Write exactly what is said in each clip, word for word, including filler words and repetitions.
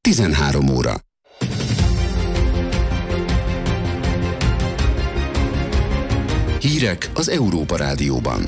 tizenhárom óra. Hírek az Európa Rádióban.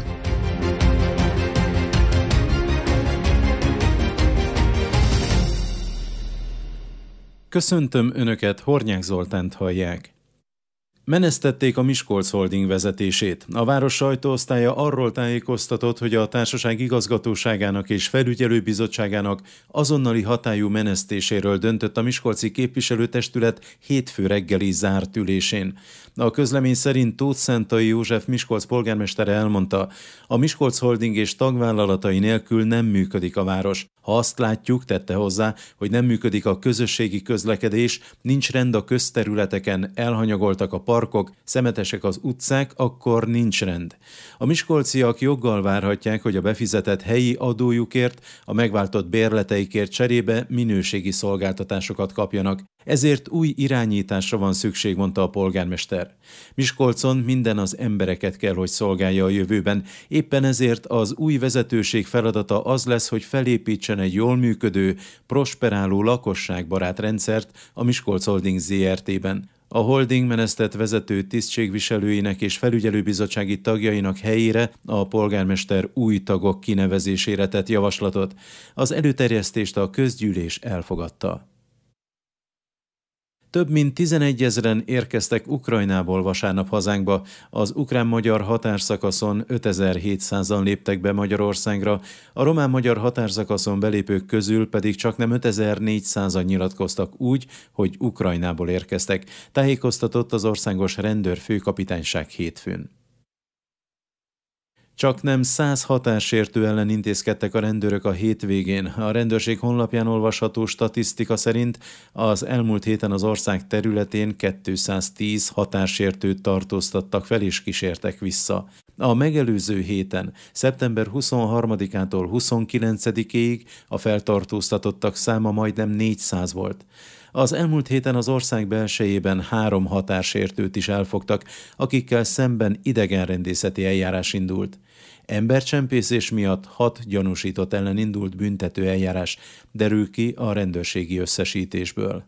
Köszöntöm Önöket, Hornyák Zoltánt hallják. Menesztették a Miskolc Holding vezetését. A város sajtóosztálya arról tájékoztatott, hogy a társaság igazgatóságának és felügyelőbizottságának azonnali hatályú menesztéséről döntött a miskolci képviselőtestület hétfő reggeli zárt ülésén. A közlemény szerint Tóth Szentai József Miskolc polgármestere elmondta, a Miskolc Holding és tagvállalatai nélkül nem működik a város. Ha azt látjuk, tette hozzá, hogy nem működik a közösségi közlekedés, nincs rend a közterületeken, elhanyagoltak a parkok, szemetesek az utcák, akkor nincs rend. A miskolciak joggal várhatják, hogy a befizetett helyi adójukért, a megváltott bérleteikért cserébe minőségi szolgáltatásokat kapjanak. Ezért új irányításra van szükség, mondta a polgármester. Miskolcon minden az embereket kell, hogy szolgálja a jövőben. Éppen ezért az új vezetőség feladata az lesz, hogy felépítsen egy jól működő, prosperáló lakosságbarát rendszert a Miskolc Holding zé er té-ben. A holding menesztett vezető tisztségviselőinek és felügyelőbizottsági tagjainak helyére a polgármester új tagok kinevezésére tett javaslatot. Az előterjesztést a közgyűlés elfogadta. Több mint tizenegyezren érkeztek Ukrajnából vasárnap hazánkba. Az ukrán-magyar határszakaszon ötezer-hétszázan léptek be Magyarországra, a román-magyar határszakaszon belépők közül pedig csaknem ötezer-négyszázan nyilatkoztak úgy, hogy Ukrajnából érkeztek, tájékoztatott az országos rendőrfőkapitányság hétfőn. Csaknem száz határsértő ellen intézkedtek a rendőrök a hétvégén. A rendőrség honlapján olvasható statisztika szerint az elmúlt héten az ország területén kétszáztíz határsértőt tartóztattak fel és kísértek vissza. A megelőző héten, szeptember huszonharmadikától huszonkilencedikéig a feltartóztatottak száma majdnem négyszáz volt. Az elmúlt héten az ország belsejében három határsértőt is elfogtak, akikkel szemben idegenrendészeti eljárás indult. Embercsempészés miatt hat gyanúsított ellen indult büntető eljárás, derül ki a rendőrségi összesítésből.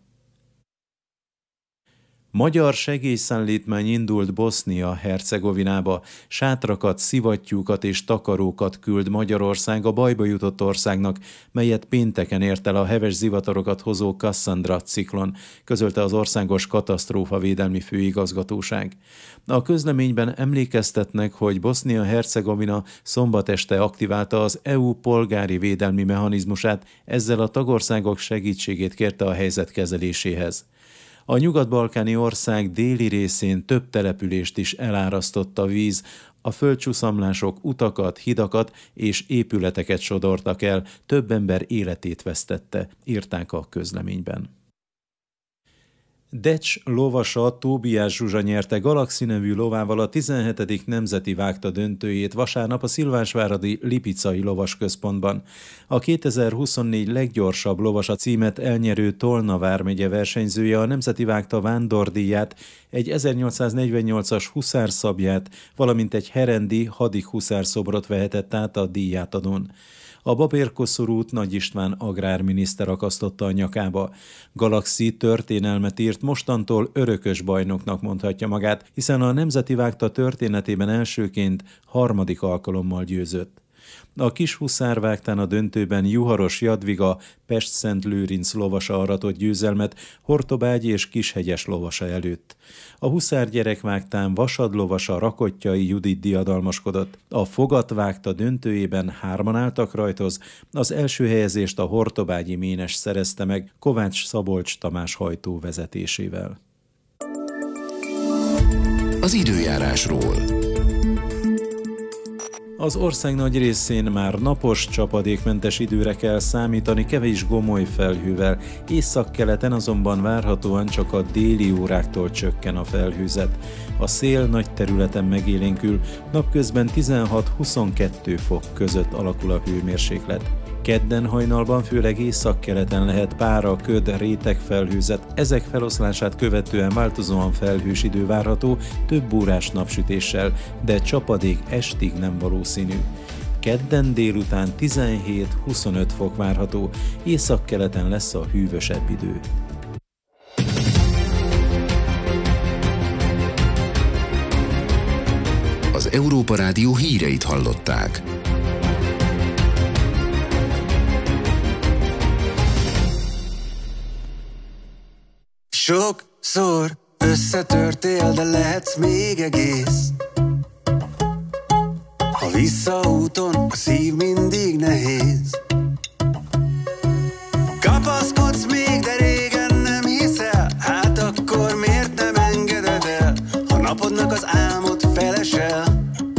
Magyar segélyszállítmány indult Bosznia-Hercegovinába, sátrakat, szivattyúkat és takarókat küld Magyarország a bajba jutott országnak, melyet pénteken ért el a heves zivatarokat hozó Cassandra ciklon, közölte az Országos Katasztrófavédelmi Főigazgatóság. A közleményben emlékeztetnek, hogy Bosznia-Hercegovina szombat este aktiválta az é u polgári védelmi mechanizmusát, ezzel a tagországok segítségét kérte a helyzet kezeléséhez. A nyugat-balkáni ország déli részén több települést is elárasztott a víz, a földcsúszamlások utakat, hidakat és épületeket sodortak el, több ember életét vesztette, írták a közleményben. Decs lovasa Tóbiás Zsuzsa nyerte Galaxy nevű lovával a tizenhetedik nemzeti vágta döntőjét vasárnap a Szilvásváradi Lipicai Lovasközpontban. A kétezer-huszonnégy leggyorsabb lovasa címet elnyerő Tolna vármegye versenyzője a nemzeti vágta vándordíját, egy ezernyolcszáznegyvennyolcas huszárszabját, valamint egy herendi hadik huszárszobrot vehetett át a díjátadón. A babérkoszorút Nagy István agrárminiszter akasztotta a nyakába. Galaxy történelmet írt, mostantól örökös bajnoknak mondhatja magát, hiszen a nemzeti vágta történetében elsőként harmadik alkalommal győzött. A kis huszárvágtán a döntőben Juharos Jadviga Pest-Szent Lőrinc lovasa aratott győzelmet Hortobágy és Kishegyes lovasa előtt. A huszár gyerekvágtán Vasad lovasa Rakottyai Judit diadalmaskodott. A fogatvágta döntőjében hárman álltak rajthoz, az első helyezést a hortobágyi Ménes szerezte meg Kovács Szabolcs Tamás hajtó vezetésével. Az időjárásról. Az ország nagy részén már napos, csapadékmentes időre kell számítani, kevés gomoly felhővel. Északkeleten azonban várhatóan csak a déli óráktól csökken a felhőzet. A szél nagy területen megélénkül, napközben tizenhat-huszonkettő fok között alakul a hőmérséklet. Kedden hajnalban főleg északkeleten lehet pára, köd, réteg felhőzet, ezek feloszlását követően változóan felhős idő várható, több órás napsütéssel, de csapadék estig nem valószínű. kedden délután tizenhét-huszonöt fok várható, északkeleten lesz a hűvösebb idő. Az Európa Rádió híreit hallották. Sokszor összetörtél, de lehetsz még egész. A visszaúton a szív mindig nehéz. Kapaszkodsz még, de régen nem hiszel. Hát akkor miért nem engeded el, ha napodnak az álmod felesel?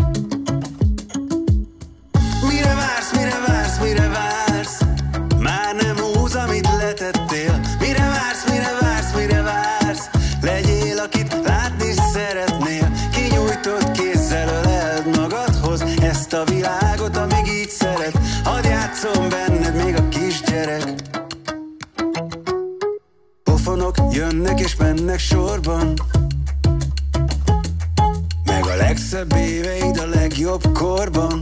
Mire vársz, mire vársz, mire vársz? Már nem húz, amit letettél. Mire vársz, mire vársz, mire vársz? Legyél, akit látni szeretnél. Kinyújtott kézzel öleld magadhoz ezt a világot, amíg így szeret. Hadd játszom benned még a kisgyerek. Pofonok jönnek és mennek sorban, meg a legszebb éveid a legjobb korban.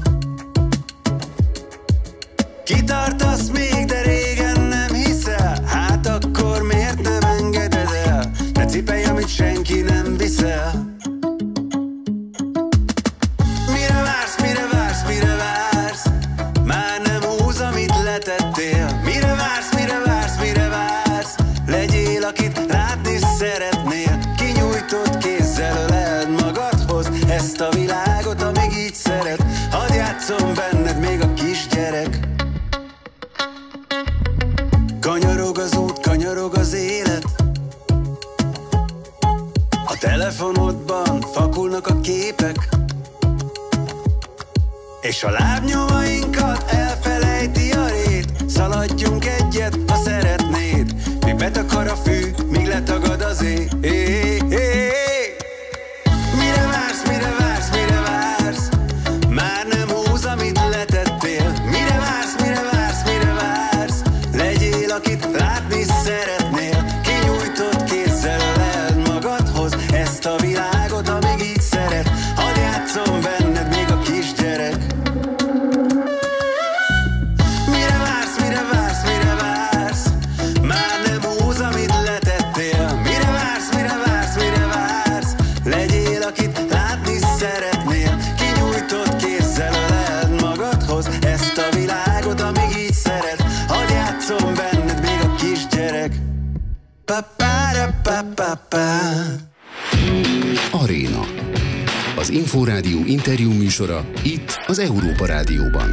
Kitartasz még, de régen nem hiszel. Hát akkor miért nem engeded el? Ne cipelj, amit senki nem viszel. Mire vársz, mire vársz, mire vársz? Már nem húz, amit letettél. Mire vársz, mire vársz, mire vársz? Legyél, akit látni szeretnél. Kinyújtott kézzel öleld magadhoz ezt a világot, amíg így szeret. Hadd játszom benned még a kisgyerek. Kanyarog az út, kanyarog az élet. A telefonodban fakulnak a képek, és a lábnyomainkat elfelejti a rét. Szaladjunk egyet, ha szeretnéd, míg betakar a fű, míg letagad az éj. Mire vársz, mire vársz, mire vársz? Már nem húz, amit letettél. Mire vársz, mire vársz, mire vársz? Legyél, akit látni szeretnél. Kinyújtott kézzel öleld magadhoz ezt a világot, amíg így szeret. Hadd játszom benned még a kisgyerek. Mire vársz, mire vársz, mire vársz? Már nem húz, amit letettél. Mire vársz, mire vársz, mire vársz? Legyél, akit látni szeretnél. Kinyújtott kézzel öleld magadhoz ezt a világot, amíg így szeret. Hadd játszom benned még a kisgyerek. Pa-pa-ra-pa-pa-pa. Aréna. Az Inforádió interjú műsora itt az Európa Rádióban.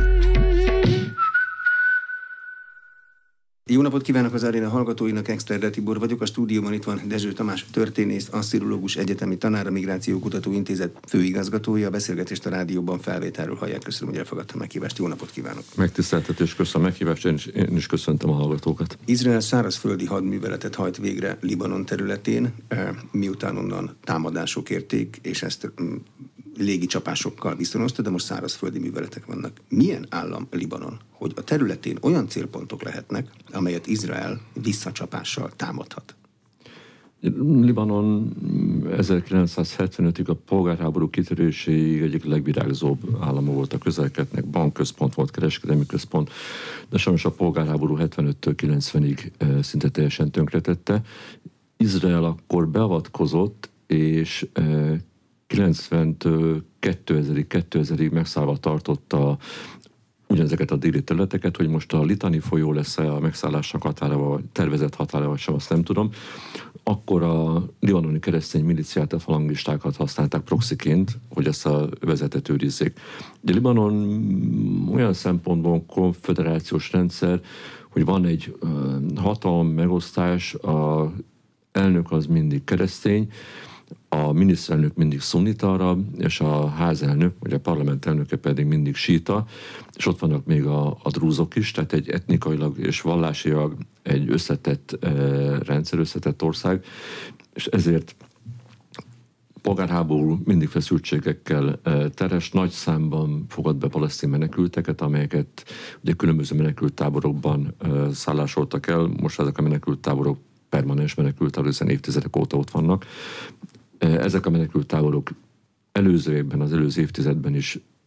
Jó napot kívánok az Aréna hallgatóinak, Exterde Tibor vagyok. A stúdióban itt van Dezső Tamás, történész, asszirológus, egyetemi tanár, a Migrációkutató Intézet főigazgatója. A beszélgetést a rádióban felvételről hallják. Köszönöm, hogy elfogadta a meghívást. Jó napot kívánok! Megtiszteltetés, köszönöm a meghívást, én is, én is köszöntöm a hallgatókat. Izrael szárazföldi hadműveletet hajt végre Libanon területén, miután onnan támadások érték, és ezt légi csapásokkal viszonozta, de most szárazföldi műveletek vannak. Milyen állam Libanon, hogy a területén olyan célpontok lehetnek, amelyet Izrael visszacsapással támadhat? Libanon ezerkilencszázhetvenötig a polgárháború kitöréséig egyik legvirágzóbb állama volt a Közel-Keletnek, bankközpont volt, kereskedelmi központ, de sajnos a polgárháború hetvenöttől kilencvenig szinte teljesen tönkretette. Izrael akkor beavatkozott, és kilencventől kétezerig megszállva tartotta ugyanezeket a déli területeket, hogy most a Litani folyó lesz-e a megszállásnak határa, vagy tervezett határa, vagy sem, azt nem tudom. Akkor a libanoni keresztény miliciát, a falangistákat használták proxiként, hogy ezt a vezetet őrizzék. De Libanon olyan szempontból konfederációs rendszer, hogy van egy hatalom megosztás, a elnök az mindig keresztény, a miniszterelnök mindig szunnita arab, és a házelnök, vagy a parlament elnöke pedig mindig síta, és ott vannak még a, a drúzok is, tehát egy etnikailag és vallásilag egy összetett e, rendszer, összetett ország, és ezért polgárháború mindig feszültségekkel e, teres, nagy számban fogad be palesztin menekülteket, amelyeket ugye különböző menekülttáborokban e, szállásoltak el, most ezek a menekülttáborok permanens menekültáborok, hiszen évtizedek óta ott vannak. Ezek a menekülttáborok előző évben, az előző évtizedben is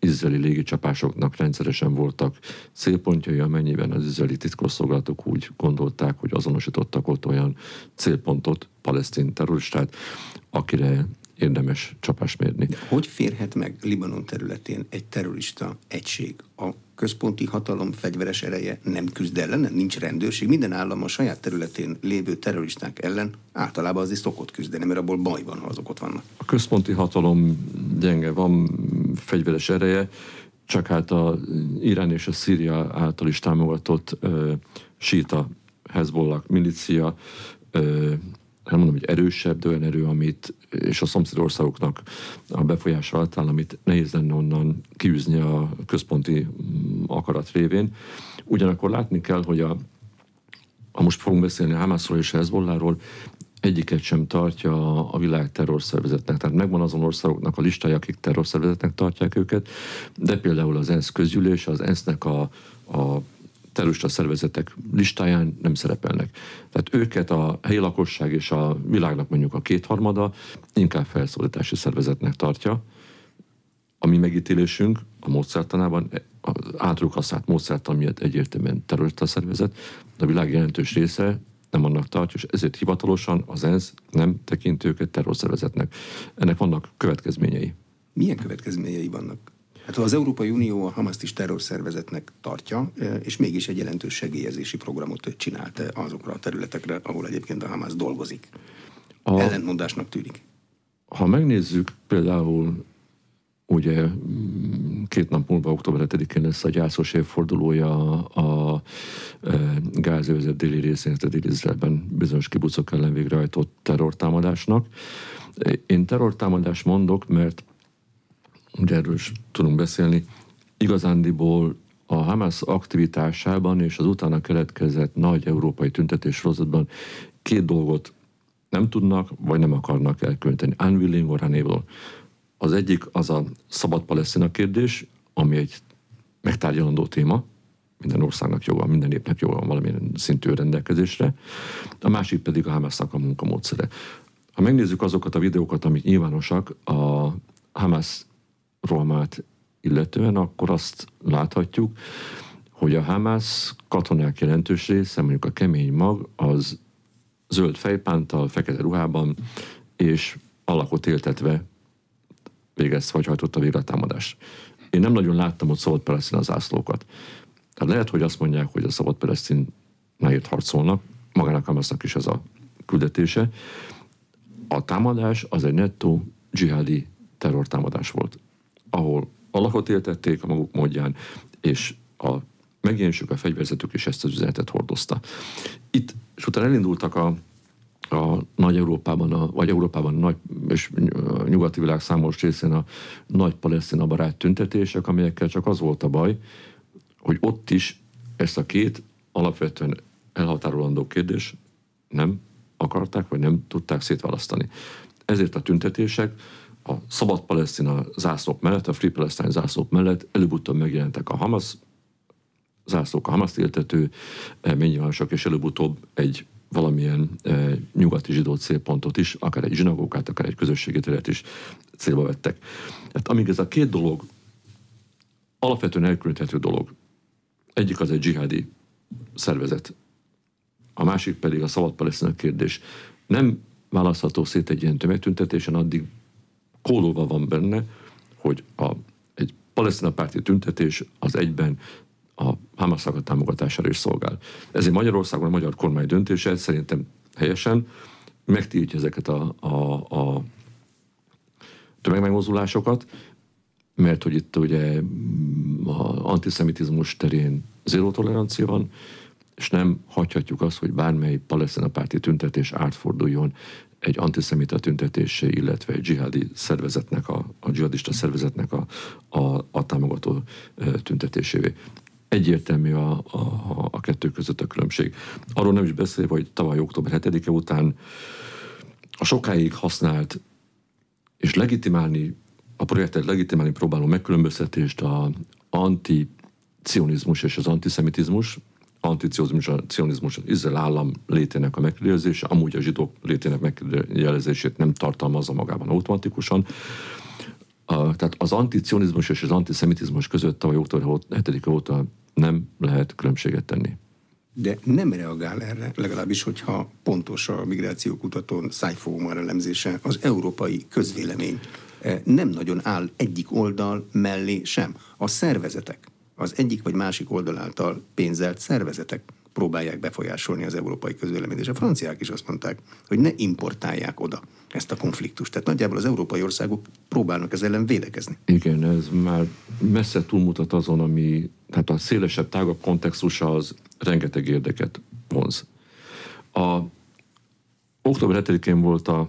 izraeli légicsapásoknak rendszeresen voltak célpontjai, amennyiben az izraeli titkosszolgálatok úgy gondolták, hogy azonosítottak ott olyan célpontot, palesztin terroristát, akire érdemes csapást mérni. De hogy férhet meg Libanon területén egy terrorista egység? A központi hatalom fegyveres ereje nem küzd ellene? Nincs rendőrség? Minden állam a saját területén lévő terroristák ellen általában azért szokott küzdeni, mert abból baj van, ha azok ott vannak. A központi hatalom gyenge, van fegyveres ereje, csak hát az Irán és a Szíria által is támogatott uh, síta Hezbollah milícia, uh, nem mondom, hogy erősebb, de olyan erő, amit, és a szomszédországoknak a befolyása alatt áll, amit nehéz lenne onnan kiűzni a központi akarat révén. Ugyanakkor látni kell, hogy a, ha most fogunk beszélni a Hamasról és a Hezbollahról, egyiket sem tartja a világ terrorszervezetnek. Tehát megvan azon országoknak a listája, akik terrorszervezetnek tartják őket, de például az ENSZ közgyűlés, az ENSZ-nek a, a terrorista szervezetek listáján nem szerepelnek. Tehát őket a helyi lakosság és a világnak mondjuk a kétharmada inkább felszólítási szervezetnek tartja. A mi megítélésünk a módszertanában, az általuk használt módszertan miatt egyértelműen terrorista szervezet, de a világ jelentős része nem annak tartja, és ezért hivatalosan az ENSZ nem tekint őket terrorszervezetnek. Ennek vannak következményei. Milyen következményei vannak? Hát az Európai Unió a Hamaszt is terrorszervezetnek tartja, és mégis egy jelentős segélyezési programot csinált azokra a területekre, ahol egyébként a Hamas dolgozik. A... Ellentmondásnak tűnik. Ha megnézzük például, ugye két nap múlva, október hetedikén lesz a gyászos évfordulója a, a Gázövezet déli részén, a déli Izraelben bizonyos kibucok ellen végrehajtott terrortámadásnak. Én terrortámadás mondok, mert ugye erről is tudunk beszélni, igazándiból a Hamas aktivitásában és az utána keletkezett nagy európai tüntetés sorozatban két dolgot nem tudnak, vagy nem akarnak elkönteni. Unwilling or unable. Az egyik az a szabad Palesztina kérdés, ami egy megtárgyalandó téma, minden országnak joga, minden népnek joga van valamilyen szintű rendelkezésre. A másik pedig a Hamasnak a munkamódszere. Ha megnézzük azokat a videókat, amik nyilvánosak a Hamas rohamát illetően, akkor azt láthatjuk, hogy a Hamas katonák jelentős része, mondjuk a kemény mag, az zöld fejpántal, fekete ruhában, és alakot éltetve végezte, vagy hajtotta végre a támadást. Én nem nagyon láttam ott szabad Palesztina zászlókat. Tehát lehet, hogy azt mondják, hogy a szabad Palesztináért harcolnak, magának Hamasnak is ez a küldetése. A támadás az egy nettó dzsihádi terrortámadás volt, ahol alakot éltették a maguk módján, és a megjelenésük, a fegyverzetük is ezt az üzenetet hordozta. Itt, és utána elindultak a, a nagy Európában, a, vagy Európában nagy, és a nyugati világ számos részén a nagy palesztina barát tüntetések, amelyekkel csak az volt a baj, hogy ott is ezt a két alapvetően elhatárolandó kérdés nem akarták, vagy nem tudták szétválasztani. Ezért a tüntetések a szabad Palesztina zászlók mellett, a Free Palestine zászlók mellett előbb-utóbb megjelentek a Hamas zászlók, a Hamaszt éltető ménynyilvánosok, és előbb-utóbb egy valamilyen e, nyugati zsidó célpontot is, akár egy zsinagógát, akár egy közösségi teret is célba vettek. Hát amíg ez a két dolog alapvetően elkülöníthető dolog, egyik az egy dzsihádi szervezet, a másik pedig a szabad Palesztina kérdés, nem választható szét egy ilyen tömegtüntetésen, addig kódolva van benne, hogy a, egy palesztina párti tüntetés az egyben a Hamasnak a támogatására is szolgál. Ezért Magyarországon a magyar kormány döntése szerintem helyesen megtiltja ezeket a, a, a tömegmegmozdulásokat, mert hogy itt ugye az antiszemitizmus terén zéró tolerancia van, és nem hagyhatjuk azt, hogy bármely palesztina párti tüntetés átforduljon egy antiszemita tüntetésé, illetve egy dzsihádi szervezetnek, a, a dzsihadista szervezetnek a, a, a támogató tüntetésévé. Egyértelmű a, a, a kettő között a különbség. Arról nem is beszélve, hogy tavaly október hetedike után a sokáig használt és legitimálni, a projektet legitimálni próbáló megkülönböztetést a anticionizmus és az antiszemitizmus, anticionizmus az Izrael állam létének a megkérdezése, amúgy a zsidók létének megkérdezését nem tartalmazza magában automatikusan. A, tehát az anticionizmus és az antiszemitizmus között tavaly október hetedike óta nem lehet különbséget tenni. De nem reagál erre, legalábbis, hogyha pontos a migrációkutatón Szájfó Omar elemzése, az európai közvélemény nem nagyon áll egyik oldal mellé sem. A szervezetek, az egyik vagy másik oldal által pénzelt szervezetek próbálják befolyásolni az európai közvéleményt. És a franciák is azt mondták, hogy ne importálják oda ezt a konfliktust. Tehát nagyjából az európai országok próbálnak ez ellen védekezni. Igen, ez már messze túlmutat azon, ami, tehát a szélesebb, tágabb kontextusa az rengeteg érdeket vonz. A október hetedikén volt a,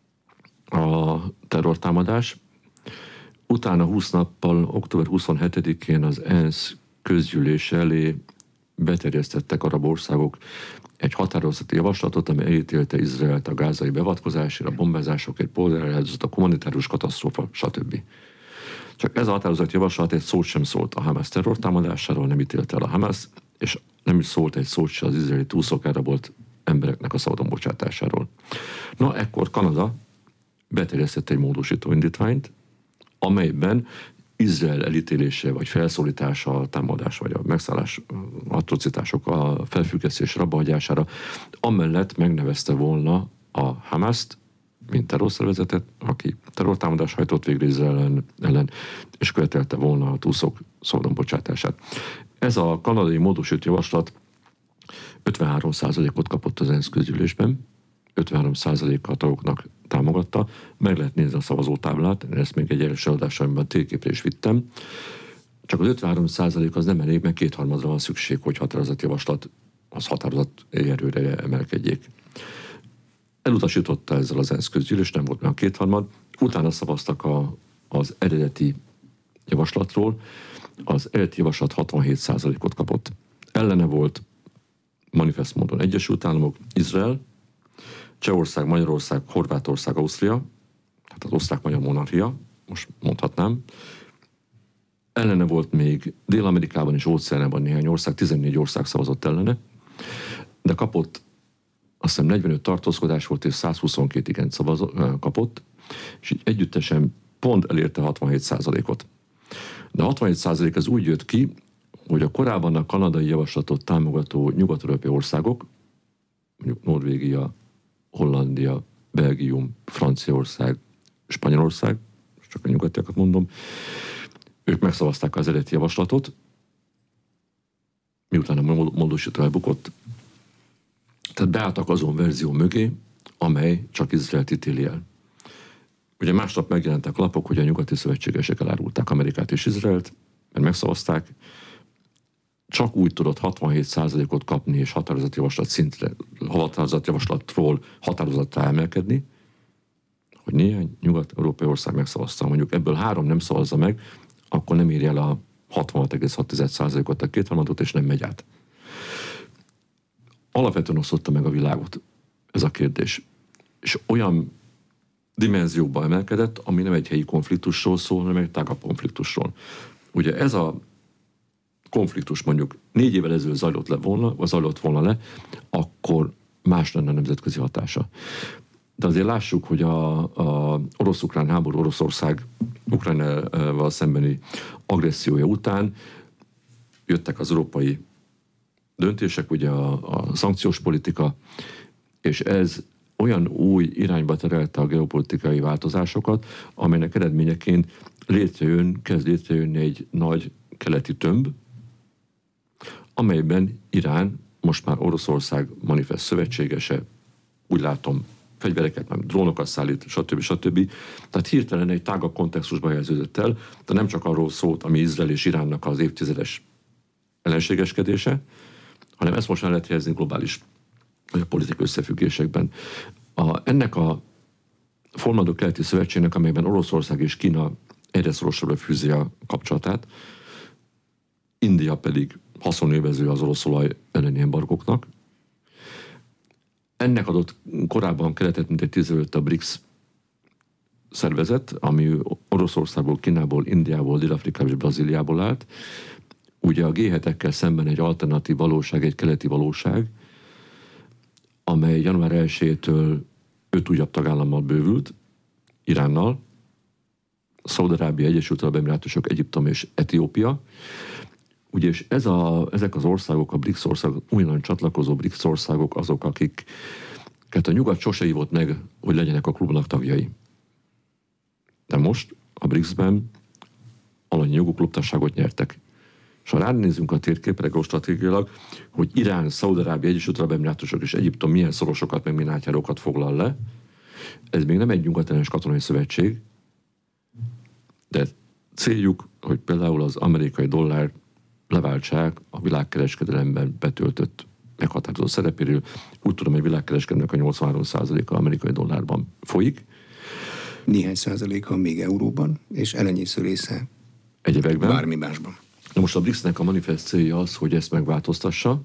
a terrortámadás, utána húsz nappal, október huszonhetedikén az ENSZ közgyűlés elé beterjesztettek arab országok egy határozati javaslatot, ami elítélte Izraelt a gázai beavatkozásért, a bombázásokért, polgárháborút, a humanitárius katasztrófa, stb. Csak ez a határozati javaslat egy szót sem szólt a Hamas terrortámadásáról, nem ítélte el a Hamas, és nem is szólt egy szót se az izraeli túlszok elrabolt embereknek a szabadon bocsátásáról. Na, ekkor Kanada beterjesztette egy módosító indítványt, amelyben Izrael elítélése, vagy felszólítása, a támadás, vagy a megszállás atrocitások, a felfüggesztés rabbahagyására, amellett megnevezte volna a Hamaszt, mint terrorszervezetet, aki terrortámadás hajtott végre Izrael ellen, ellen, és követelte volna a túlszok szabadon bocsátását. Ez a kanadai módosító javaslat ötvenhárom százalékot kapott az ENSZ közgyűlésben, ötvenhárom százaléka a tagoknak támogatta, meg lehet nézni a szavazótáblát, én ezt még egy első adásomban térképre is vittem, csak az ötvenhárom százalék az nem elég, mert kétharmadra van szükség, hogy határozatjavaslat az határozat erőre emelkedjék. Elutasította ezzel az ENSZ közgyűlés, nem volt már kétharmad, utána szavaztak a, az eredeti javaslatról, az eredeti javaslat hatvanhét százalékot kapott. Ellene volt manifest módon Egyesült Államok, Izrael, Csehország, Magyarország, Horvátország, Ausztria, tehát az osztrák-magyar monarchia, most mondhatnám. Ellene volt még Dél-Amerikában és Óceánában néhány ország, tizennégy ország szavazott ellene, de kapott, azt hiszem negyvenöt tartózkodás volt, és százhuszonkettő igen szavazott, kapott, és így együttesen pont elérte hatvanhét százalékot. De hatvanhét százalék ez úgy jött ki, hogy a korábban a kanadai javaslatot támogató nyugat-európai országok, mondjuk Norvégia, Hollandia, Belgium, Franciaország, Spanyolország, csak a nyugatiakat mondom, ők megszavazták az eredeti javaslatot, miután a módosító elbukott, tehát beálltak azon verzió mögé, amely csak Izraelt ítéli el. Ugye másnap megjelentek lapok, hogy a nyugati szövetségesek elárulták Amerikát és Izraelt, mert megszavazták, csak úgy tudott hatvanhét százalékot kapni, és határozatjavaslat szintre, határozatjavaslatról határozattá emelkedni, hogy néhány nyugat-európai ország megszavazta. Mondjuk ebből három nem szavazza meg, akkor nem írja el a hatvanhat egész hat százalékot, a kétharmadot, és nem megy át. Alapvetően osztotta meg a világot ez a kérdés. És olyan dimenzióba emelkedett, ami nem egy helyi konfliktusról szól, hanem egy tágabb konfliktusról. Ugye ez a konfliktus mondjuk négy évvel ezelőtt zajlott le volna, vagy zajlott volna le, akkor más lenne a nemzetközi hatása. De azért lássuk, hogy a, a orosz-ukrán háború, Oroszország Ukrajnával szembeni agressziója után jöttek az európai döntések, ugye a, a szankciós politika, és ez olyan új irányba terelte a geopolitikai változásokat, amelynek eredményeként létrejön, kezd létrejönni egy nagy keleti tömb, amelyben Irán, most már Oroszország manifest szövetségese, úgy látom, fegyvereket, nem, drónokat szállít, stb. stb. Tehát hirtelen egy tágabb kontextusba helyeződött el, de nem csak arról szólt, ami Izrael és Iránnak az évtizedes ellenségeskedése, hanem ezt most már lehet helyezni globális politikai összefüggésekben. A, ennek a formáló keleti szövetségnek, amelyben Oroszország és Kína egyre szorosabbra fűzi a kapcsolatát, India pedig haszonélvező az orosz olaj elleni embargóknak. Ennek adott korábban keretet, mint egy tízezelőtt a BRICS szervezet, ami Oroszországból, Kínából, Indiából, Dél-Afrikából és Brazíliából állt. Ugye a gé hetekkel szemben egy alternatív valóság, egy keleti valóság, amely január elsejétől öt újabb tagállammal bővült, Iránnal, Szaúd-Arábia, Egyesült Arab Emirátusok, Egyiptom és Etiópia. Ugye, és ez a, ezek az országok, a BRICS országok, újonnan csatlakozó BRICS országok azok, akiket a nyugat sose hívott meg, hogy legyenek a klubnak tagjai. De most a BRICS-ben alanyi jogú klubtagságot nyertek. És ha ránézünk a térképre geostratégiailag, hogy Irán, Szaúd-Arábia, Egyesült Arab Emirátusok és Egyiptom milyen szorosokat, meg milyen átjárókat foglal le, ez még nem egy nyugat-ellenes katonai szövetség, de céljuk, hogy például az amerikai dollár leváltsák a világkereskedelemben betöltött meghatározó szerepéről. Úgy tudom, hogy a világkereskedelemnek a nyolcvanhárom százaléka amerikai dollárban folyik. Néhány százaléka még euróban, és elenyésző része egyebekben. Bármi másban. Na most a BRICS-nek a manifest célja az, hogy ezt megváltoztassa.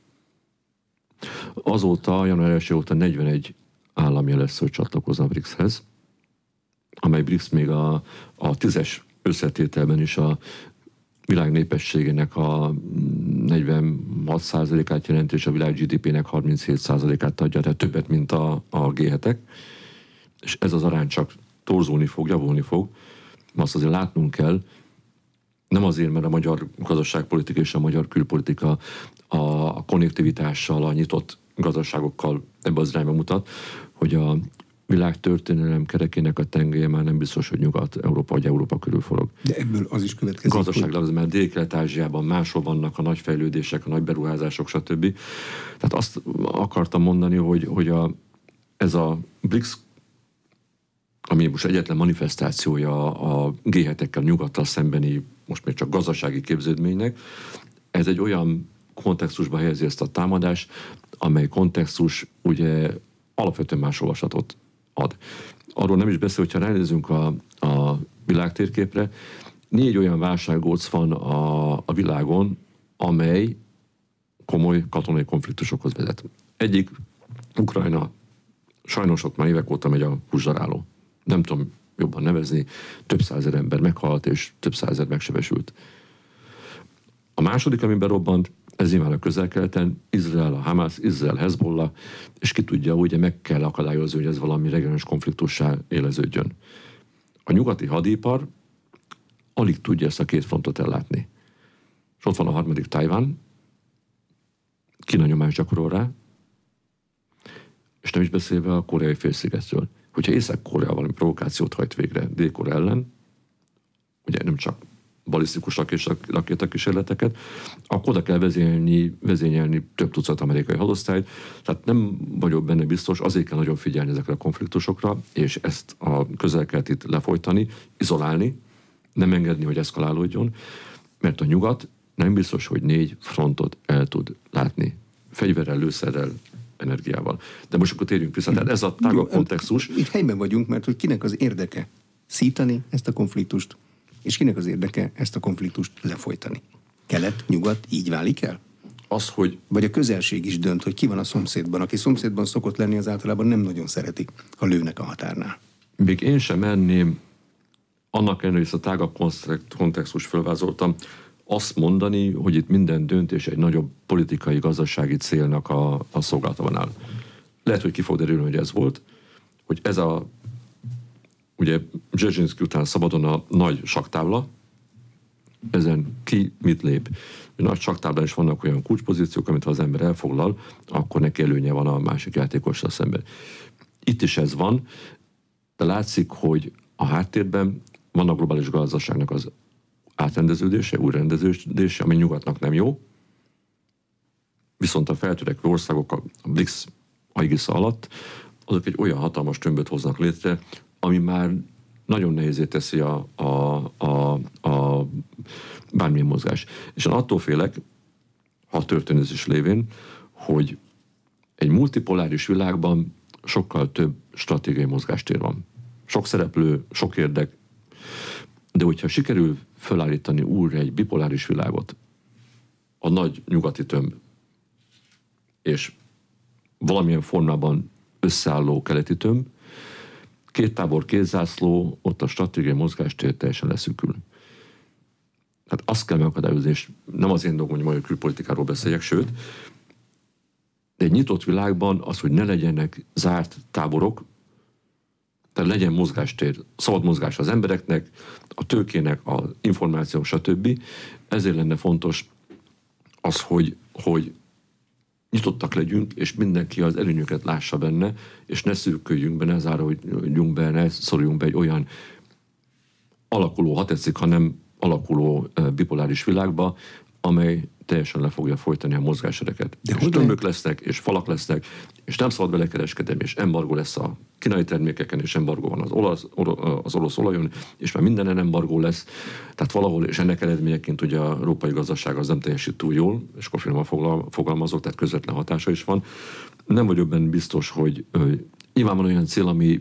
Azóta, január első óta negyvenegy állam jelezte, hogy csatlakozna a BRICS-hez, amely BRICS még a, a tízes összetételben is a világ népességének a negyvenhat százalékát jelenti, és a világ gé dé pének harminchét százalékát adja, tehát többet, mint a, a gé hetek. És ez az arány csak torzulni fog, javulni fog. Azt azért látnunk kell, nem azért, mert a magyar gazdaságpolitika és a magyar külpolitika a konnektivitással, a nyitott gazdaságokkal ebbe az irányba mutat, hogy a világtörténelem kerekének a tengelye már nem biztos, hogy Nyugat-Európa vagy Európa körül forog. De ebből az is következik. Gazdaságilag az, mert Dél-Kelet-Ázsiában máshol vannak a nagy fejlődések, a nagy beruházások, stb. Tehát azt akartam mondani, hogy, hogy a, ez a BRICS, ami most egyetlen manifestációja a gé hetekkel nyugattal szembeni, most még csak gazdasági képződménynek, ez egy olyan kontextusba helyezi ezt a támadást, amely kontextus ugye alapvetően más olvasatot ad. Arról nem is beszél, hogyha ránézünk a, a világtérképre, négy olyan válsággóc van a, a világon, amely komoly katonai konfliktusokhoz vezet. Egyik, Ukrajna, sajnos ott már évek óta megy a húsdaráló. Nem tudom jobban nevezni, több százezer ember meghalt, és több százezer megsebesült. A második, ami berobbant, ez nyilván a Közel-Keleten, Izrael, a Hamász, Izrael, Hezbollah, és ki tudja, ugye meg kell akadályozni, hogy ez valami regionális konfliktussá éleződjön. A nyugati hadipar alig tudja ezt a két frontot ellátni. És ott van a harmadik, Tajván, Kína nyomást gyakorol rá, és nem is beszélve a koreai félszigetről. Hogyha Észak-Korea valami provokációt hajt végre Dél-Korea ellen, ugye nem csak balisztikus rakétakísérleteket, akkor oda kell vezényelni, vezényelni több tucat amerikai hadosztályt. Tehát nem vagyok benne biztos, azért kell nagyon figyelni ezekre a konfliktusokra, és ezt a Közel-Keletet lefolytani, izolálni, nem engedni, hogy eszkalálódjon, mert a nyugat nem biztos, hogy négy frontot el tud látni. Fegyverrel, lőszerrel, energiával. De most akkor térjünk vissza. Tehát ez a tágabb kontextus. Itt helyben vagyunk, mert hogy kinek az érdeke szítani ezt a konfliktust, és kinek az érdeke ezt a konfliktust lefolytani? Kelet, nyugat így válik el? Az, hogy... Vagy a közelség is dönt, hogy ki van a szomszédban. Aki szomszédban szokott lenni, az általában nem nagyon szeretik, ha lőnek a határnál. Még én sem merném, annak ellenére, hogy ezt a tágabb kontextus fölvázoltam, azt mondani, hogy itt minden döntés egy nagyobb politikai, gazdasági célnak a, a szolgálatában áll. Lehet, hogy ki fog derülni, hogy ez volt, hogy ez a, ugye Brzezinski után szabadon a nagy sakktábla, ezen ki mit lép. A nagy sakktáblán is vannak olyan kulcspozíciók, amit ha az ember elfoglal, akkor neki előnye van a másik játékossal szemben. Itt is ez van, de látszik, hogy a háttérben van a globális gazdaságnak az átrendeződése, újrendeződése, ami nyugatnak nem jó. Viszont a feltörekvő országok a BRICS aigisza alatt, azok egy olyan hatalmas tömböt hoznak létre, ami már nagyon nehézé teszi a, a, a, a bármilyen mozgás. És én attól félek, ha történés lévén, hogy egy multipoláris világban sokkal több stratégiai mozgástér van. Sok szereplő, sok érdek, de hogyha sikerül felállítani újra egy bipoláris világot, a nagy nyugati tömb, és valamilyen formában összeálló keleti tömb, két tábor, két zászló, ott a stratégiai mozgástér teljesen leszűkül. Tehát azt kell megakadályozni, és nem az én dolgom, hogy magyar külpolitikáról beszéljek, sőt, de egy nyitott világban az, hogy ne legyenek zárt táborok, Tehát legyen mozgástér, szabad mozgás az embereknek, a tőkének, az információk, stb. Ezért lenne fontos az, hogy, hogy nyitottak legyünk, és mindenki az előnyöket lássa benne, és ne szűköljünk be, ne záródjunk be, ne szoruljunk be egy olyan alakuló, ha tetszik, hanem alakuló bipoláris világba, amely teljesen le fogja folytani a mozgásereket. De és tömbök lesznek, és falak lesznek, és nem szabad belekereskedni, és embargó lesz a kínai termékeken, és embargó van az olasz, az orosz olajon, és már mindenen embargó lesz. Tehát valahol, és ennek eredményeként ugye a európai gazdaság az nem teljesít túl jól, és akkor finoman fogalmazok, tehát közvetlen hatása is van. Nem vagyok benne biztos, hogy nyilván van olyan cél, ami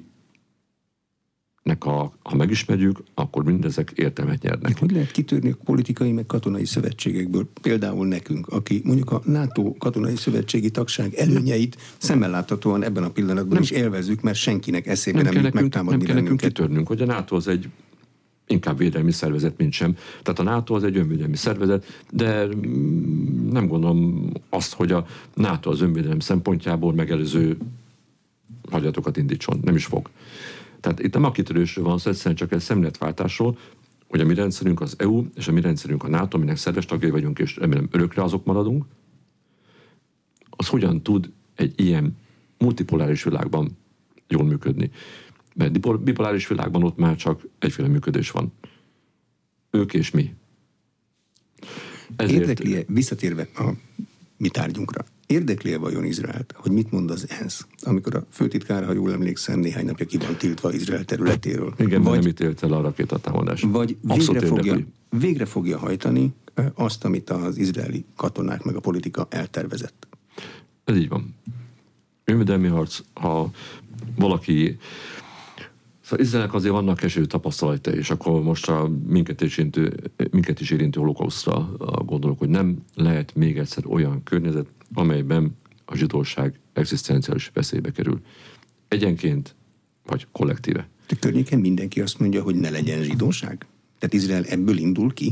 A, ha megismerjük, akkor mindezek értelmet nyernek. Hogy lehet kitörni a politikai meg katonai szövetségekből? Például nekünk, aki mondjuk a NATO katonai szövetségi tagság előnyeit szemmel láthatóan ebben a pillanatban nem, is élvezzük, mert senkinek eszébe nem, nem jut megtámadni Nem kell nekünk kitörnünk, hogy a NATO az egy inkább védelmi szervezet, mint sem. Tehát a NATO az egy önvédelmi szervezet, de nem gondolom azt, hogy a NATO az önvédelem szempontjából megelőző hagyatokat indítson. Nem is fog. Tehát itt nem a kitörésről van szó, egyszerűen csak egy szemléletváltásról, hogy a mi rendszerünk az é u, és a mi rendszerünk a NATO, aminek szerves tagjai vagyunk, és remélem örökre azok maradunk, az hogyan tud egy ilyen multipoláris világban jól működni. Mert bipoláris világban ott már csak egyféle működés van. Ők és mi. Ezért... Érdekli-e, visszatérve a mi tárgyunkra, érdekli-e vajon Izraelt, hogy mit mond az ENSZ, amikor a főtitkár, ha jól emlékszem, néhány napja ki van tiltva Izrael területéről? Igen, vagy nem ítélt el a rakétatámadás. Vagy végre fogja, végre fogja hajtani azt, amit az izraeli katonák meg a politika eltervezett. Ez így van. Önvédelmi harc, ha valaki... Szóval Izraelnek azért vannak eső tapasztalatai, és akkor most a minket is érintő, minket is érintő holokausztra gondolok, hogy nem lehet még egyszer olyan környezet, amelyben a zsidóság egzisztenciális veszélybe kerül. Egyenként, vagy kollektíve. De környéken mindenki azt mondja, hogy ne legyen zsidóság? Tehát Izrael ebből indul ki?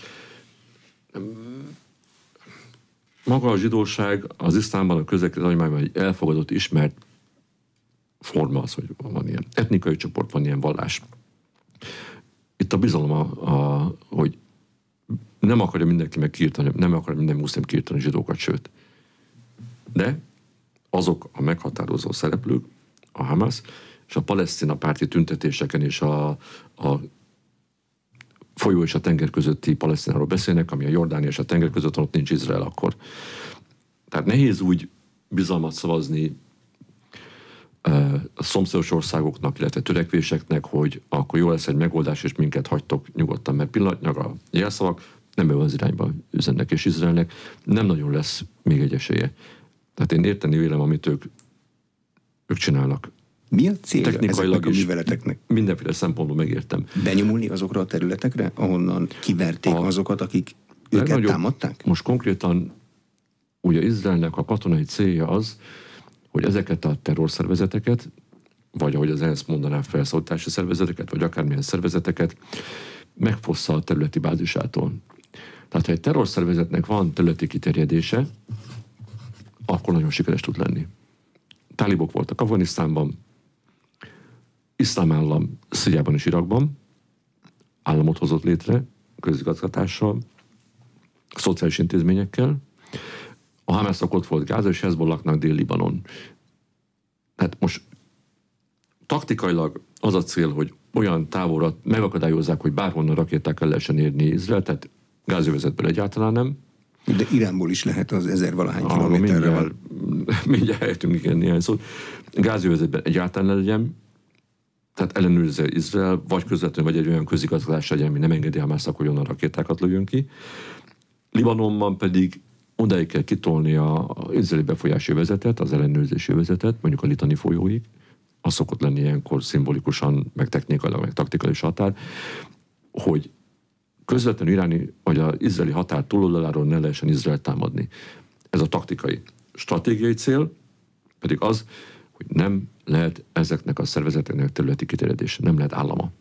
Maga a zsidóság az iszlámban, a közvetlen hagyományban egy elfogadott, ismert forma az, hogy van ilyen etnikai csoport, van ilyen vallás. Itt a bizalom, a, a, hogy nem akarja mindenki meg kiirtani, nem akarja minden muszlim kiirtani zsidókat, sőt. De azok a meghatározó szereplők, a Hamas és a palesztina párti tüntetéseken és a, a folyó és a tenger közötti Palesztináról beszélnek, ami a Jordánia és a tenger között van, ott nincs Izrael akkor. Tehát nehéz úgy bizalmat szavazni a szomszédos országoknak, illetve törekvéseknek, hogy akkor jó lesz egy megoldás, és minket hagytok nyugodtan, mert pillanatnyilag a jelszavak nem ebben az irányba üzennek, és Izraelnek nem nagyon lesz még egy esélye. Tehát én érteni vélem, amit ők, ők csinálnak. Mi a célja ezeknek a műveleteknek? Mindenféle szempontból megértem. Benyomulni azokra a területekre, ahonnan kiverték a, azokat, akik őket nagyobb, támadták? Most konkrétan ugye Izraelnek a katonai célja az, hogy ezeket a terrorszervezeteket, vagy ahogy az ENSZ mondaná, felszólítási szervezeteket, vagy akármilyen szervezeteket megfossza a területi bázisától. Tehát ha egy terrorszervezetnek van területi kiterjedése, akkor nagyon sikeres tud lenni. Tálibok voltak Afganisztánban, iszlám állam Szíriában és Irakban, államot hozott létre, közigazgatással, szociális intézményekkel. A Hamásznak ott volt Gáza, és Hezbollahnak Dél-Libanon. Tehát most taktikailag az a cél, hogy olyan távolra megakadályozzák, hogy bárhonnan rakétákkal lehessen érni Izrael, tehát gázövezetből egyáltalán nem. De Iránból is lehet az ezer valahány kilométerre van. Mindjárt eljöttünk, igen, néhány szót. Gázövezetben egyáltalán ne legyen, tehát ellenőrizze Izrael, vagy közvetlenül, vagy egy olyan közigazgatás legyen, ami nem engedi Hamásznak, hogy onnan rakétákat lőjön ki. Libanonban pedig odáig kell kitolni az izraeli befolyási övezetet, az ellenőrzési övezetet, mondjuk a Litani folyóig. Az szokott lenni ilyenkor szimbolikusan, meg technikailag, meg taktikai határ, hogy közvetlenül iráni, vagy az izraeli határ túloldaláról ne lehessen Izraelt támadni. Ez a taktikai. Stratégiai cél pedig az, hogy nem lehet ezeknek a szervezeteknek területi kiterjedése, nem lehet állama.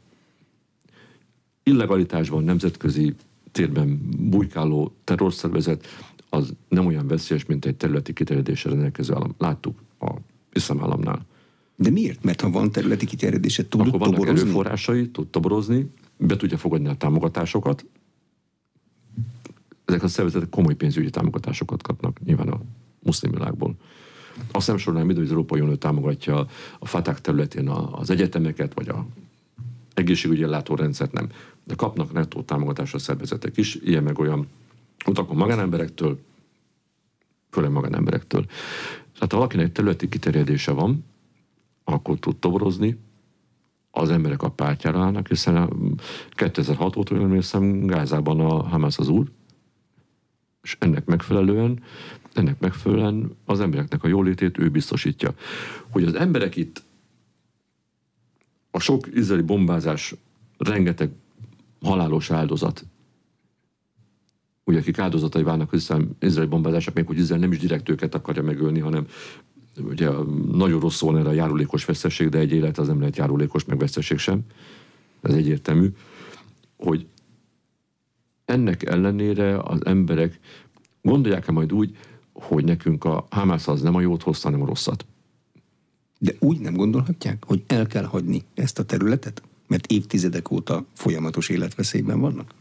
Illegalitásban, nemzetközi térben bujkáló terrorszervezet az nem olyan veszélyes, mint egy területi kiterjedésre rendelkező állam. Láttuk a iszlám államnál. De miért? Mert ha van területi kiterjedése, tud akkor vannak toborozni? erőforrásai, tud toborozni, be tudja fogadni a támogatásokat. Ezek a szervezetek komoly pénzügyi támogatásokat kapnak nyilván a muszlim világból. Azt nem sorolnám ide, hogy az Európai Unió támogatja a Fatah területén az egyetemeket, vagy a egészségügyi ellátórendszert, nem. De kapnak nettó támogatásra a szervezetek is, ilyen meg olyan utakon magánemberektől, főleg magánemberektől. Tehát ha valakinek területi kiterjedése van, akkor tud toborozni, az emberek a pártjára állnak, hiszen kétezer-hat óta, jól emlékszem, Gázában a Hamász az úr, és ennek megfelelően, ennek megfelelően az embereknek a jólétét ő biztosítja. Hogy az emberek itt a sok izraeli bombázás, rengeteg halálos áldozat, ugye akik áldozatai válnak hiszen izraeli bombázások, még hogy Izrael nem is direkt őket akarja megölni, hanem ugye nagyon rossz szó erre a járulékos veszteség, de egy élet az nem lehet járulékos, meg veszteség sem. Ez egyértelmű, hogy ennek ellenére az emberek gondolják-e majd úgy, hogy nekünk a Hamász az nem a jót hozta, hanem a rosszat. De úgy nem gondolhatják, hogy el kell hagyni ezt a területet? Mert évtizedek óta folyamatos életveszélyben vannak?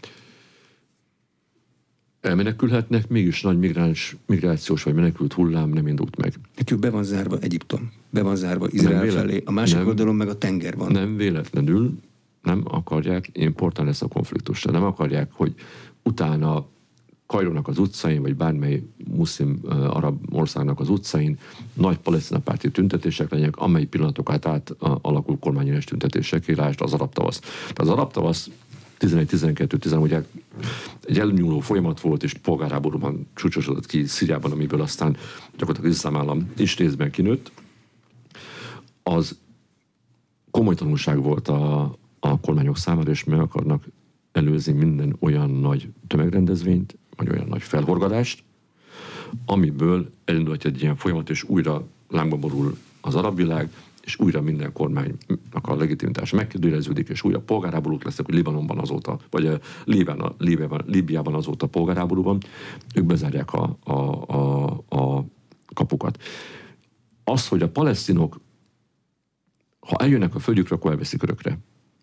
Elmenekülhetnek, mégis nagy migráns, migrációs vagy menekült hullám nem indult meg. Nekünk be van zárva Egyiptom, be van zárva Izrael vélet, felé, a másik nem, oldalon meg a tenger van. Nem véletlenül nem akarják importálni ezt a konfliktust. Nem akarják, hogy utána Kairónak az utcain, vagy bármely muszlim uh, arab országnak az utcain nagy palesztina párti tüntetések legyenek, amely pillanatokat át uh, alakul kormányos tüntetések, lásd az arab tavasz. Tehát az arab tavasz tizenegy tizenkettő tizenöt egy elnyúló folyamat volt, és polgárháborúban csúcsosodott ki Szíriában, amiből aztán gyakorlatilag az iszlám állam is részben kinőtt. Az komoly tanulság volt a, a kormányok számára, és meg akarnak előzni minden olyan nagy tömegrendezvényt, vagy olyan nagy felhorgadást, amiből elindult egy ilyen folyamat, és újra lángba borul az arab világ, és újra minden kormánynak a legitimitása megkérdőjeleződik, és újra polgárháborúk lesznek, hogy Libanonban azóta, vagy Líbiában, Líbiában, Líbiában azóta polgárháborúban, ők bezárják a, a, a, a kapukat. Az, hogy a palesztinok, ha eljönnek a földjükre, akkor elveszik örökre.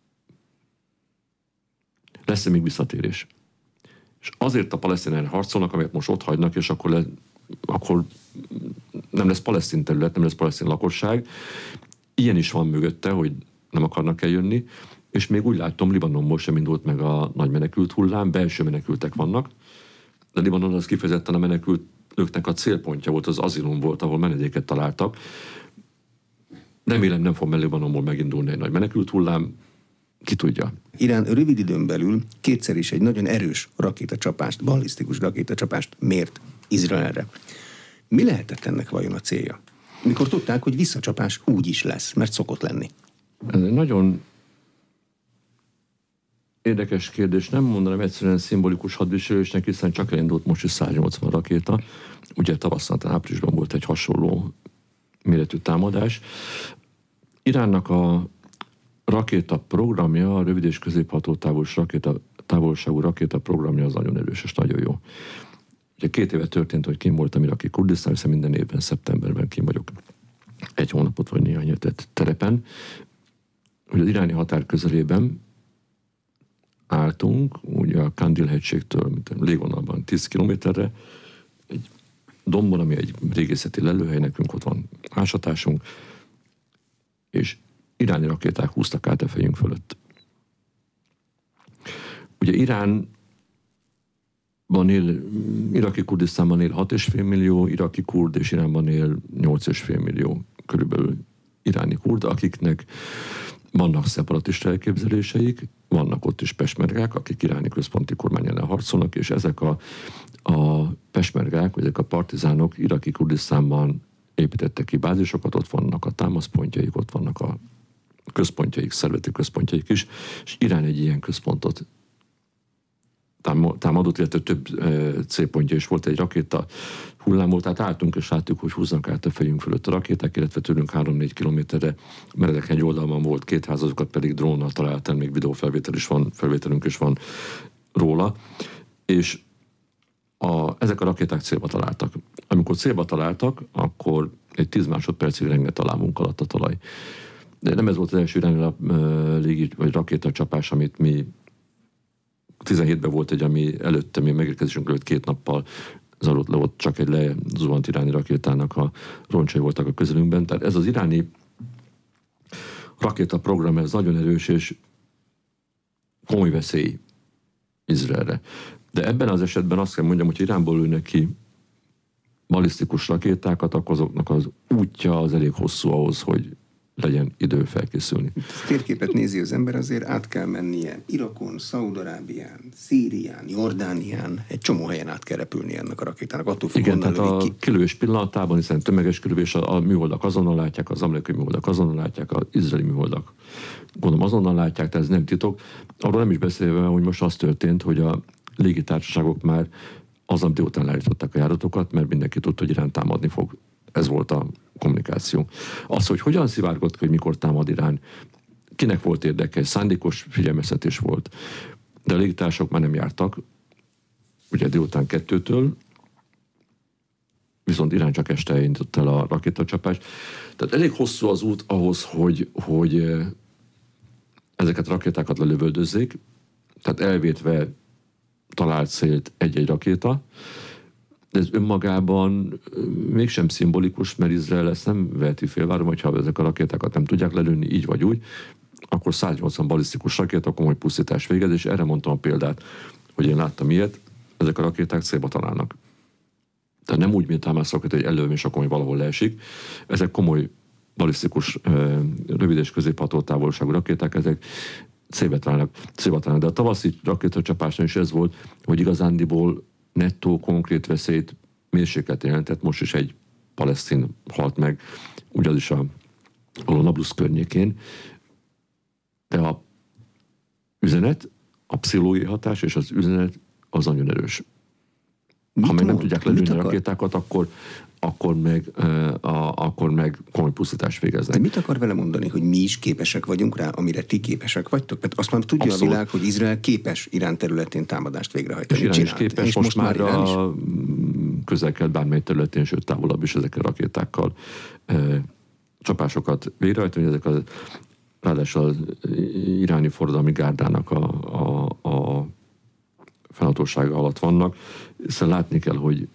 Lesz-e még visszatérés? És azért a palesztinák harcolnak, amelyet most ott hagynak, és akkor, le, akkor nem lesz palesztin terület, nem lesz palesztin lakosság. Ilyen is van mögötte, hogy nem akarnak eljönni, és még úgy látom, Libanonból sem indult meg a nagy menekült hullám, belső menekültek vannak, de Libanon az kifejezetten a menekültőknek a célpontja volt, az azilum volt, ahol menedéket találtak. Remélem nem fog Libanonból megindulni egy nagy menekült hullám, ki tudja. Irán rövid időn belül kétszer is egy nagyon erős rakétacsapást, ballisztikus rakétacsapást mért Izraelre. Mi lehetett ennek vajon a célja? Mikor tudták, hogy visszacsapás úgy is lesz, mert szokott lenni. Ez egy nagyon érdekes kérdés. Nem mondanám egyszerűen szimbolikus hadviselésnek, hiszen csak elindult most is száznyolcvan rakéta. Ugye tavasszal, áprilisban volt egy hasonló méretű támadás. Iránnak a rakéta programja, a rövid és középható távolságú rakéta, távolságú rakéta programja az nagyon erős és nagyon jó. Ugye két éve történt, hogy kim voltam iraki Kurdisztán, hiszen minden évben szeptemberben kim vagyok egy hónapot vagy néhány hetet terepen, hogy az iráni határ közelében álltunk, ugye a Kandil-hegységtől légvonalban tíz kilométerre, egy dombon, ami egy régészeti lelőhely, nekünk ott van ásatásunk, és iráni rakéták húztak át a fejünk fölött. Ugye Iránban él, iraki Kurdisztánban él hat egész öt millió iraki kurd, és Iránban él nyolc egész öt millió körülbelül iráni kurd, akiknek vannak szeparatista elképzeléseik, vannak ott is pesmergák, akik iráni központi kormány ellen harcolnak, és ezek a, a pesmergák, vagy ezek a partizánok iraki Kurdisztánban építettek ki bázisokat, ott vannak a támaszpontjaik, ott vannak a központjaik, szervezeti központjaik is, és Irán egy ilyen központot támadott, illetve több e, célpontja is volt, egy rakéta hullám volt, tehát álltunk és láttuk, hogy húznak át a fejünk fölött a rakéták, illetve tőlünk három-négy kilométerre meredek egy oldalban volt két ház, azokat pedig drónnal találtam, még videófelvétel is van, felvételünk is van róla, és a, ezek a rakéták célba találtak. Amikor célba találtak, akkor egy tíz másodpercig renget a lábunk alatt a talaj. De nem ez volt az első irányra légi vagy rakétacsapás, amit mi tizenhétben volt egy, ami előtte, mi megérkezésünk előtt két nappal zajlott le, ott csak egy lezuhant iráni rakétának a roncsai voltak a közelünkben. Tehát ez az iráni rakétaprogram, ez nagyon erős és komoly veszély Izraelre. De ebben az esetben azt kell mondjam, hogy Iránból lőnek ki balisztikus rakétákat, akkor azoknak az útja az elég hosszú ahhoz, hogy legyen idő felkészülni. A térképet nézi az ember, azért át kell mennie Irakon, Szaúd-Arábián, Szírián, Jordánián, egy csomó helyen át kell repülni ennek a rakétának. Attól függ, igen, tehát a ki. kilövés pillanatában, hiszen tömeges kilövés, a, a műholdak azonnal látják, az amerikai műholdak azonnal látják, az izraeli műholdak gondolom azonnal látják, tehát ez nem titok. Arról nem is beszélve, hogy most az történt, hogy a légitársaságok már aznap délután leállították a járatokat, mert mindenki tudta, hogy Irán támadni fog. Ez volt a kommunikáció. Az, hogy hogyan szivárgott ki, hogy mikor támad Irán, kinek volt érdeke, szándékos figyelmeztetés volt. De a légitársaságok már nem jártak, ugye délután kettőtől, viszont Irán csak este indított el a rakétacsapást. Tehát elég hosszú az út ahhoz, hogy, hogy ezeket a rakétákat lelövöldözzék, tehát elvétve talált célt egy-egy rakéta, de ez önmagában mégsem szimbolikus, mert Izrael ezt nem veheti félváron, hogyha ezek a rakétákat nem tudják lelőni így vagy úgy, akkor száznyolcvan balisztikus rakéta komoly pusztítás végez, és erre mondtam a példát, hogy én láttam ilyet, ezek a rakéták célba találnak. Tehát nem úgy, mint Hamász rakéta, hogy előm, és akkor hogy valahol leesik. Ezek komoly balisztikus, rövid és középhatótávolságú rakéták, ezek célba találnak, célba találnak. De a tavaszi rakétacsapásnál is ez volt, hogy igazándiból nettó konkrét veszélyt mérséklet jelentett, most is egy palesztin halt meg, ugyanaz is a, a Nablus környékén, de a üzenet, a pszichológiai hatás és az üzenet az nagyon erős. Mit ha meg nem tudják lelőni a rakétákat, akkor, akkor, meg, uh, a, akkor meg komoly pusztítást végeznek. De mit akar vele mondani, hogy mi is képesek vagyunk rá, amire ti képesek vagytok? Mert azt már tudja Abszolút. A világ, hogy Izrael képes Irán területén támadást végrehajtani. És Irán is képes, és most, most már a közel-kelet bármely területén, sőt távolabb is ezekkel a rakétákkal uh, csapásokat végrehajtani. Ezek az, ráadásul az iráni forradalmi gárdának a, a, a fennhatósága alatt vannak, hiszen látni kell, hogy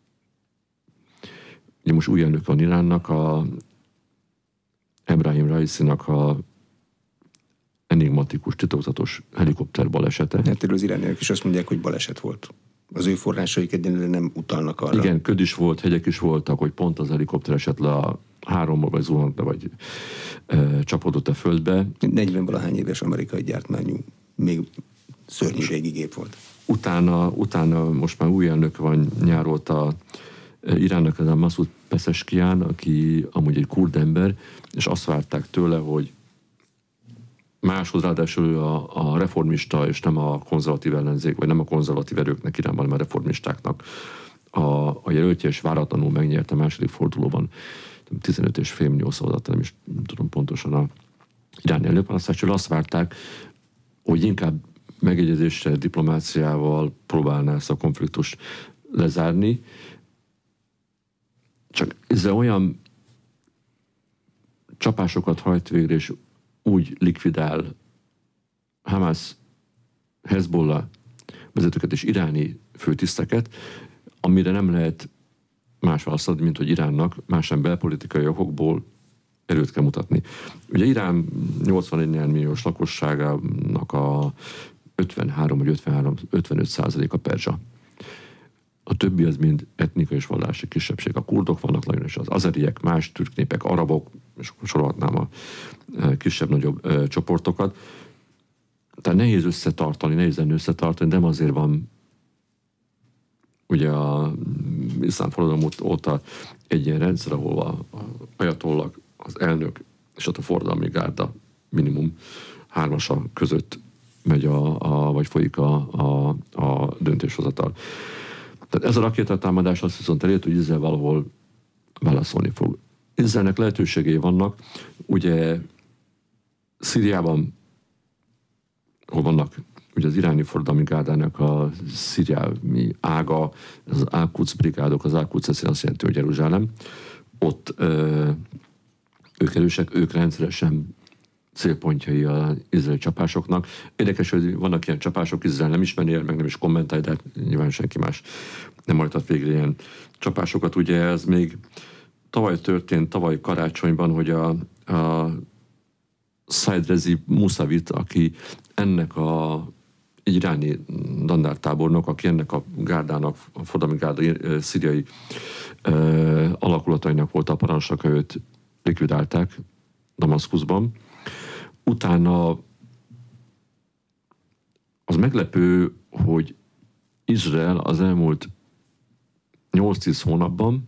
ugye most új elnök van Iránnak, a Ebrahim Raisinak a enigmatikus, titokzatos helikopter balesete. Hát erről az irániak is azt mondják, hogy baleset volt. Az ő forrásaik egyenlőre nem utalnak arra. Igen, köd is volt, hegyek is voltak, hogy pont az helikopter esett le a háromból, vagy zuhant be, vagy e, csapódott a földbe. negyven-valahány éves amerikai gyártmányú, még szörnyű régi gép volt. Utána, utána most már új elnök van nyár óta Iránnak, ez a Masoud Pezeshkian, aki amúgy egy kurd ember, és azt várták tőle, hogy máshoz ráadásul a, a reformista, és nem a konzervatív ellenzék, vagy nem a konzervatív erőknek Iránban, hanem a reformistáknak a, a jelöltje, és váratlanul megnyerte a második fordulóban tizenöt és fél millió szavazat, nem is nem tudom pontosan a iráni előválasztásról. Azt várták, hogy inkább megegyezéssel, diplomáciával próbálná ezt a konfliktust lezárni. Csak ezzel olyan csapásokat hajt végre, és úgy likvidál Hamász, Hezbollah vezetőket és iráni főtiszteket, amire nem lehet más választani, mint hogy Iránnak más nem belpolitikai okokból erőt kell mutatni. Ugye Irán nyolcvanegy milliós lakosságának a ötvenhárom vagy ötvenhárom, ötvenöt százaléka perzsa. A többi az mind etnikai és vallási kisebbség. A kurdok vannak nagyon, és az azeriek, más türk népek, arabok, és sorolhatnám a kisebb-nagyobb e, csoportokat. Tehát nehéz összetartani, nehéz lenne összetartani, de nem azért van ugye a iszlám forradalom óta egy ilyen rendszer, ahol a, a ajatollak, az elnök és ott a forradalmi gárda minimum hármasa között megy a, a vagy folyik a, a, a döntéshozatal. Tehát ez a rakétatámadás azt viszont elért, hogy Izrael valahol válaszolni fog. Izraelnek lehetőségei vannak, ugye Szíriában, hol vannak ugye az iráni forradalmi gárdának a szíriai ága, az Al-Quds brigádok, az Al-Quds azt jelenti, hogy Jeruzsálem. ott ö, ők erősek, ők rendszeresen célpontjai az izraeli csapásoknak. Érdekes, hogy vannak ilyen csapások, Izrael nem ismeri el, meg nem is kommentálja, de hát nyilván senki más nem hajtott végre ilyen csapásokat. Ugye ez még tavaly történt, tavaly karácsonyban, hogy a, a Said Rezi Musavit, aki ennek a egy iráni dandártábornok, aki ennek a gárdának, a forradalmi gárda szíriai uh, alakulatainak volt a parancsnoka, őt likvidálták Damaszkuszban. Utána az meglepő, hogy Izrael az elmúlt nyolc-tíz hónapban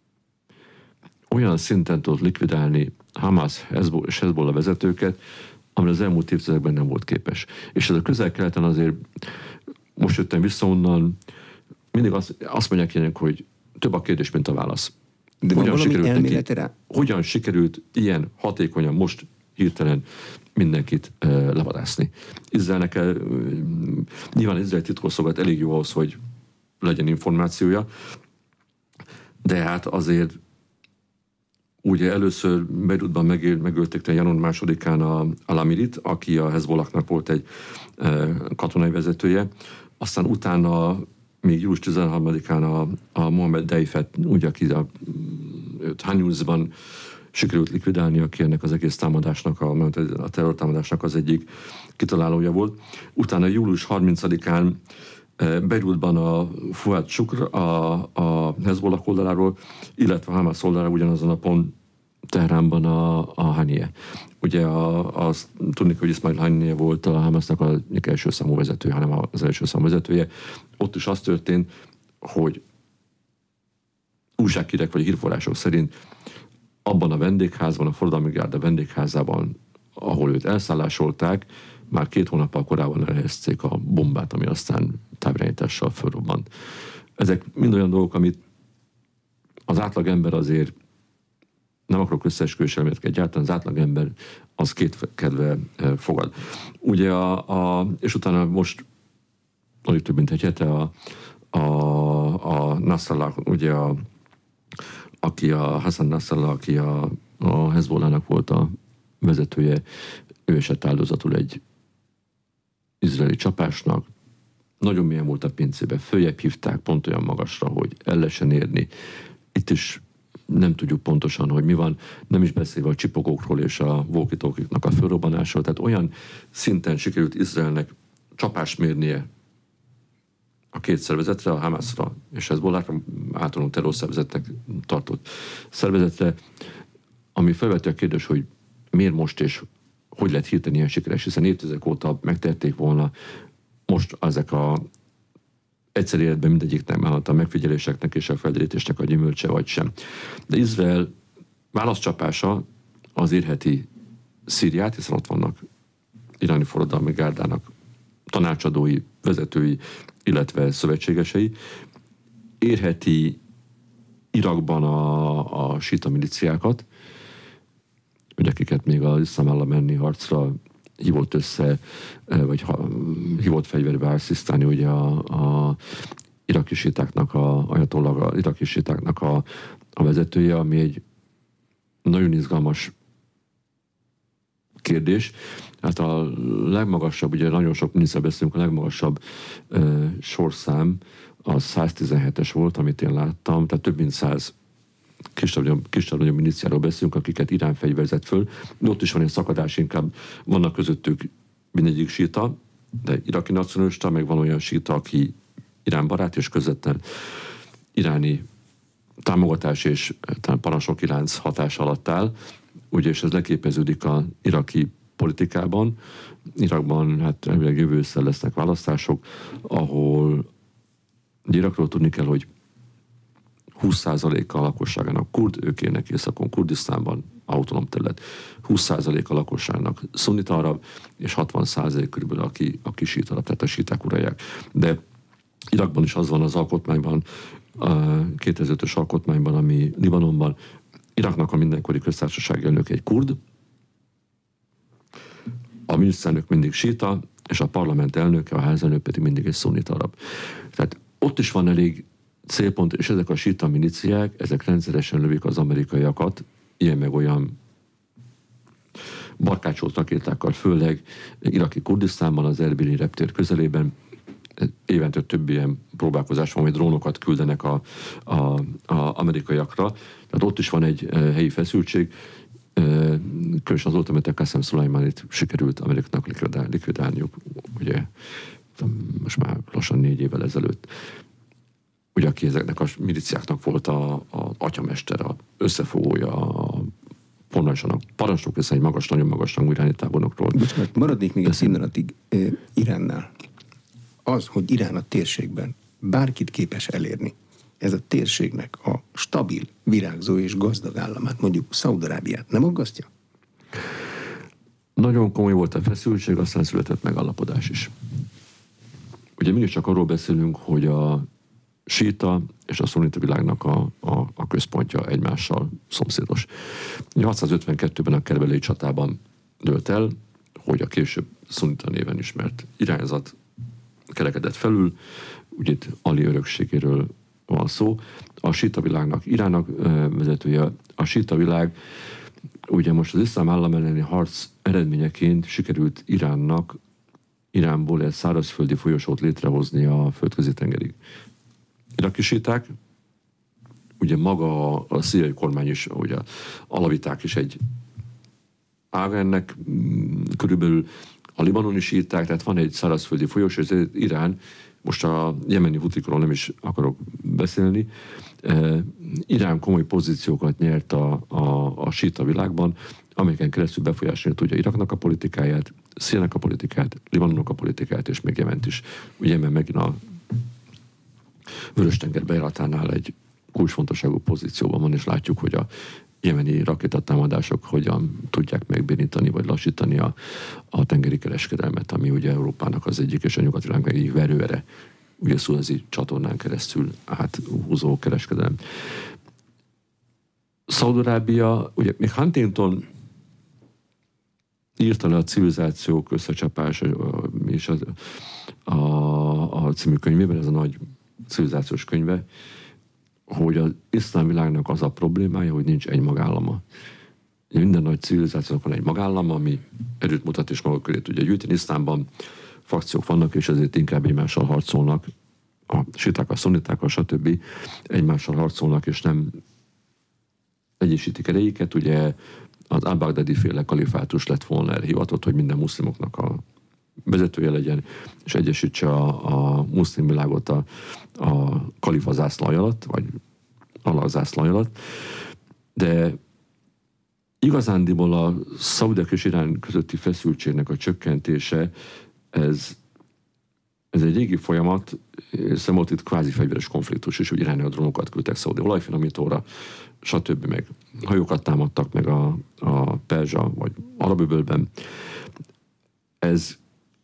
olyan szinten tudott likvidálni Hamas és Hezbollah vezetőket, amire az elmúlt évtizedekben nem volt képes. És ez a közel-keleten azért, most jöttem vissza onnan, mindig azt, azt mondják ilyenek, hogy több a kérdés, mint a válasz. De hogyan sikerült, neki, hogyan sikerült ilyen hatékonyan most hirtelen mindenkit uh, levadászni. Izraelnek uh, nyilván Izrael titkosszolgálat elég jó ahhoz, hogy legyen információja, de hát azért ugye először Beirutban megél, megölték január másodikán a Al-Amirit, aki a Hezbollahnak volt egy uh, katonai vezetője, aztán utána még július tizenharmadikán a, a Mohamed Deifet, ugye, aki a Hanyuzban sikerült likvidálni, aki ennek az egész támadásnak, a, a terrortámadásnak az egyik kitalálója volt. Utána július harmincadikán Beirutban a Fuad Shukr a, a Hezbollah oldaláról, illetve a Hamas oldaláról ugyanazon a pont Teheránban a, a Haniyeh. Ugye a, azt tudni, hogy Ismail Haniyeh volt a Hamasnak az első számú vezetője, hanem az első számú vezetője. Ott is az történt, hogy újsághírek vagy hírforrások szerint abban a vendégházban, a forradalmi gárda vendégházában, ahol őt elszállásolták, már két hónappal korábban elhelyezték a bombát, ami aztán távirányítással fölrobbant. Ezek mind olyan dolgok, amit az átlagember azért, nem akarok összeesküvés elméleteket, egyáltalán az átlagember az két kedve fogad. Ugye a, a és utána most alig több mint egy hete a, a, a Nasrallah, ugye a, aki a Hassan Nasrallah, aki a, a Hezbollahnak volt a vezetője, ő esett áldozatul egy izraeli csapásnak. Nagyon mélyen volt a pincébe, följebb hívták pont olyan magasra, hogy el lehessen érni. Itt is nem tudjuk pontosan, hogy mi van, nem is beszélve a csipogókról és a walkie-talkie-knak a fölrobbanásról. Tehát olyan szinten sikerült Izraelnek csapást mérnie a két szervezetre, a Hamasra és Hezbollahra, általában terrorszervezetnek tartott szervezetre, ami felveti a kérdés, hogy miért most és hogy lett hirtelen ilyen sikeres, hiszen évtizedek óta megtették volna, most ezek a egyszer életben mindegyik nem állhat a megfigyeléseknek és a felderítésnek a gyümölcse vagy sem. De Izrael válaszcsapása az érheti Szíriát, hiszen ott vannak iráni forradalmi gárdának tanácsadói, vezetői, illetve szövetségesei. Érheti Irakban a, a síta milíciákat, hogy akiket még az iszlám állam menni harcra hívott össze, vagy ha, hívott fegyverbe asszisztálni ugye a, a iraki sítáknak, a ajatollah, a iraki sítáknak a, a vezetője, ami egy nagyon izgalmas kérdés. Hát a legmagasabb, ugye nagyon sok miniszter beszélünk, a legmagasabb uh, sorszám az száztizenhetes volt, amit én láttam, tehát több mint száz kisebb-nagyobb milíciáról beszélünk, akiket Irán fegyverzett föl. De ott is van egy szakadás, inkább vannak közöttük mindegyik síta, de iraki nacionalista, meg van olyan síta, aki Irán barát, és közvetlen iráni támogatás és parancsnoki lánc hatás alatt áll. Ugye, és ez leképeződik az iraki politikában. Irakban hát elvileg jövő ősszel lesznek választások, ahol Irakról tudni kell, hogy húsz százaléka a lakosságának kurd, ők élnek északon, Kurdisztánban, autonóm terület. húsz százaléka a lakosságnak szunnita arab, és hatvan százalék körülbelül, aki, aki sít arab, tehát a síták uralják. De Irakban is az van az alkotmányban, a kétezer-ötös alkotmányban, ami Libanonban, Iraknak a mindenkori köztársasági elnök egy kurd, a miniszterelnök mindig síta, és a parlament elnöke, a házelnök pedig mindig egy szunnita arab. Tehát ott is van elég célpont, és ezek a síta milíciák, ezek rendszeresen lövik az amerikaiakat, ilyen meg olyan barkácsolt rakétákkal, főleg iraki Kurdisztánban, az Erbili reptér közelében. Évente több ilyen próbálkozás van, hogy drónokat küldenek a, a, a amerikaiakra. Tehát ott is van egy helyi feszültség. Különösen az ultimátor Qasem Szulajmánit sikerült Amerikának likvidál, likvidálniuk, ugye most már lassan négy évvel ezelőtt. Ugye aki ezeknek a miliciáknak volt a, a atyamester, a összefogója, a pontosan a parancsnok lesz egy magas, nagyon magas rangú iráni tábornokról. Bocsánat, maradnék még egy pillanatig uh, Iránnál. Az, hogy Irán a térségben bárkit képes elérni, ez a térségnek a stabil, virágzó és gazdag államát, mondjuk Szaúd-Arábiát nem aggasztja? Nagyon komoly volt a feszültség, aztán született megállapodás is. Ugye mindig csak arról beszélünk, hogy a síta és a szunita világnak a, a, a központja egymással szomszédos. nyolcszázötvenkettőben a Kerbelei csatában dőlt el, hogy a később szunita néven ismert irányzat kerekedett felül, ugye itt Ali örökségéről van szó. A síta világnak Iránnak vezetője, a síta világ, ugye most az iszlám állam elleni harc eredményeként sikerült Iránnak Iránból egy szárazföldi folyosót létrehozni a földközi tengerig. Iraki síták, ugye maga a, a szíriai kormány is, ugye alaviták is egy ága ennek, körülbelül a libanoni síták, tehát van egy szárazföldi folyosó, és Irán, most a jemeni hutikról nem is akarok beszélni, Irán komoly pozíciókat nyert a, a, a síta világban, amelyeken keresztül befolyásolni tudja Iraknak a politikáját, Szíriának a politikát, Libanonnak a politikát, és még Jement is. Ugye Jemen megint a Vörös-tenger bejáratánál egy kulcsfontosságú pozícióban van, és látjuk, hogy a jemeni rakétatámadások hogyan tudják megbénítani, vagy lassítani a, a tengeri kereskedelmet, ami ugye Európának az egyik, és a nyugati világ egyik verőere, ugye Szuezi csatornán keresztül áthúzó kereskedelem. Szaúd-Arábia, ugye még Huntington írta le a Civilizációk összecsapása és a, a, a című könyvében, ez a nagy civilizációs könyve, hogy az iszlám világnak az a problémája, hogy nincs egy magállama. Minden nagy civilizációnak van egy magállama, ami erőt mutat és maga köré tudja gyűjteni. Iszlámban frakciók vannak, és ezért inkább egymással harcolnak. A síták, szunniták, stb. Egymással harcolnak, és nem egyesítik erejéket. Ugye az al-Baghdadi féle kalifátus lett volna erre hivatott, hogy minden muszlimoknak a vezetője legyen, és egyesítse a, a muszlim világot a, a kalifa zászlaj alatt, vagy Allah zászlaj alatt. De igazándiból a szaúdek és Irán közötti feszültségnek a csökkentése, ez, ez egy régi folyamat, hiszen volt itt kvázi fegyveres konfliktus, és úgy iráni a drónokat küldtek szaúdi olajfinomítóra, stb. Meg hajókat támadtak meg a, a Perzsa vagy Arab-öbölben. Ez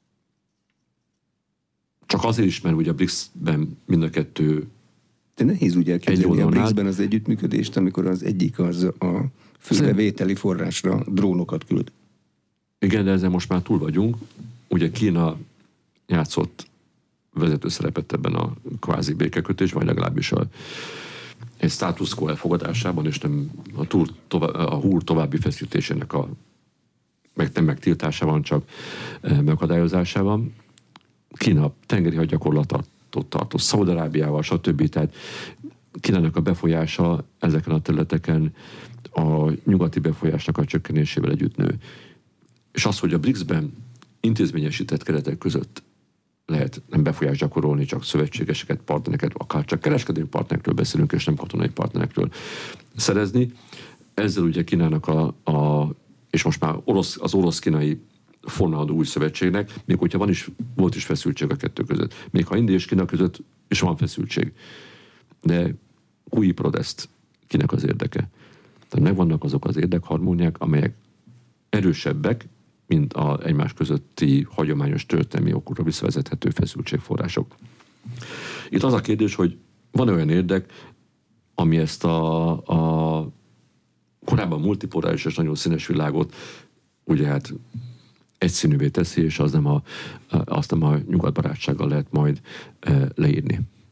csak azért is, mert ugye a BRICS-ben mind a kettő de nehéz úgy elképzelni a BRICS-ben áll. az együttműködést, amikor az egyik az a főbevételi forrásra drónokat küld. Igen, de ezzel most már túl vagyunk. Ugye Kína játszott vezető szerepet ebben a kvázi békekötésben, vagy legalábbis a, egy status quo elfogadásában, és nem a, túl, tovább, a húr további feszítésének a meg nem megtiltásában, csak megakadályozásában. Kína tengeri hadgyakorlatot tartó Szaúd-Arábiával, stb. Tehát Kínának a befolyása ezeken a területeken a nyugati befolyásnak a csökkenésével együtt nő. És az, hogy a BRICS-ben intézményesített keretek között lehet nem befolyást gyakorolni, csak szövetségeseket, partnereket, akár csak kereskedelmi partnerekről beszélünk, és nem katonai partnerekről szerezni. Ezzel ugye Kínának a, a és most már orosz, az orosz-kínai formáladó új szövetségnek, még hogyha van is, volt is feszültség a kettő között. Még ha India és Kína között is van feszültség. De cui prodest, kinek az érdeke? Tehát megvannak azok az érdekharmóniák, amelyek erősebbek, mint az egymás közötti hagyományos történelmi okokra visszavezethető feszültségforrások. Itt az a kérdés, hogy van olyan érdek, ami ezt a, a korábban multipoláris és nagyon színes világot ugye hát egyszínűvé teszi, és az nem a, azt nem a nyugatbarátsággal lehet majd e, leírni.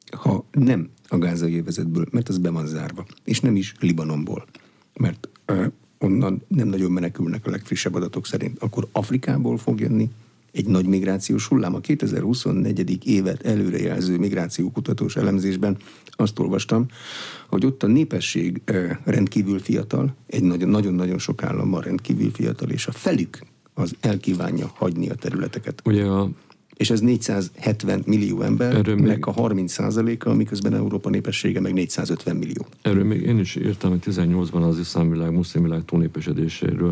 ha nem a gázai övezetből, mert az be van zárva, és nem is Libanonból, mert uh, onnan nem nagyon menekülnek a legfrissebb adatok szerint, akkor Afrikából fog jönni egy nagy migrációs hullám. A kétezer-huszonnégy. évet előrejelző migrációkutatós elemzésben azt olvastam, hogy ott a népesség uh, rendkívül fiatal, egy nagyon-nagyon sok államban rendkívül fiatal, és a felük az elkívánja hagyni a területeket. Ugye a És ez négyszázhetven millió embernek a harminc százaléka, miközben Európa népessége meg négyszázötven millió. Erről még én is írtam, hogy tizennyolcban az iszlám világ, muszlim világ túlnépesedéséről.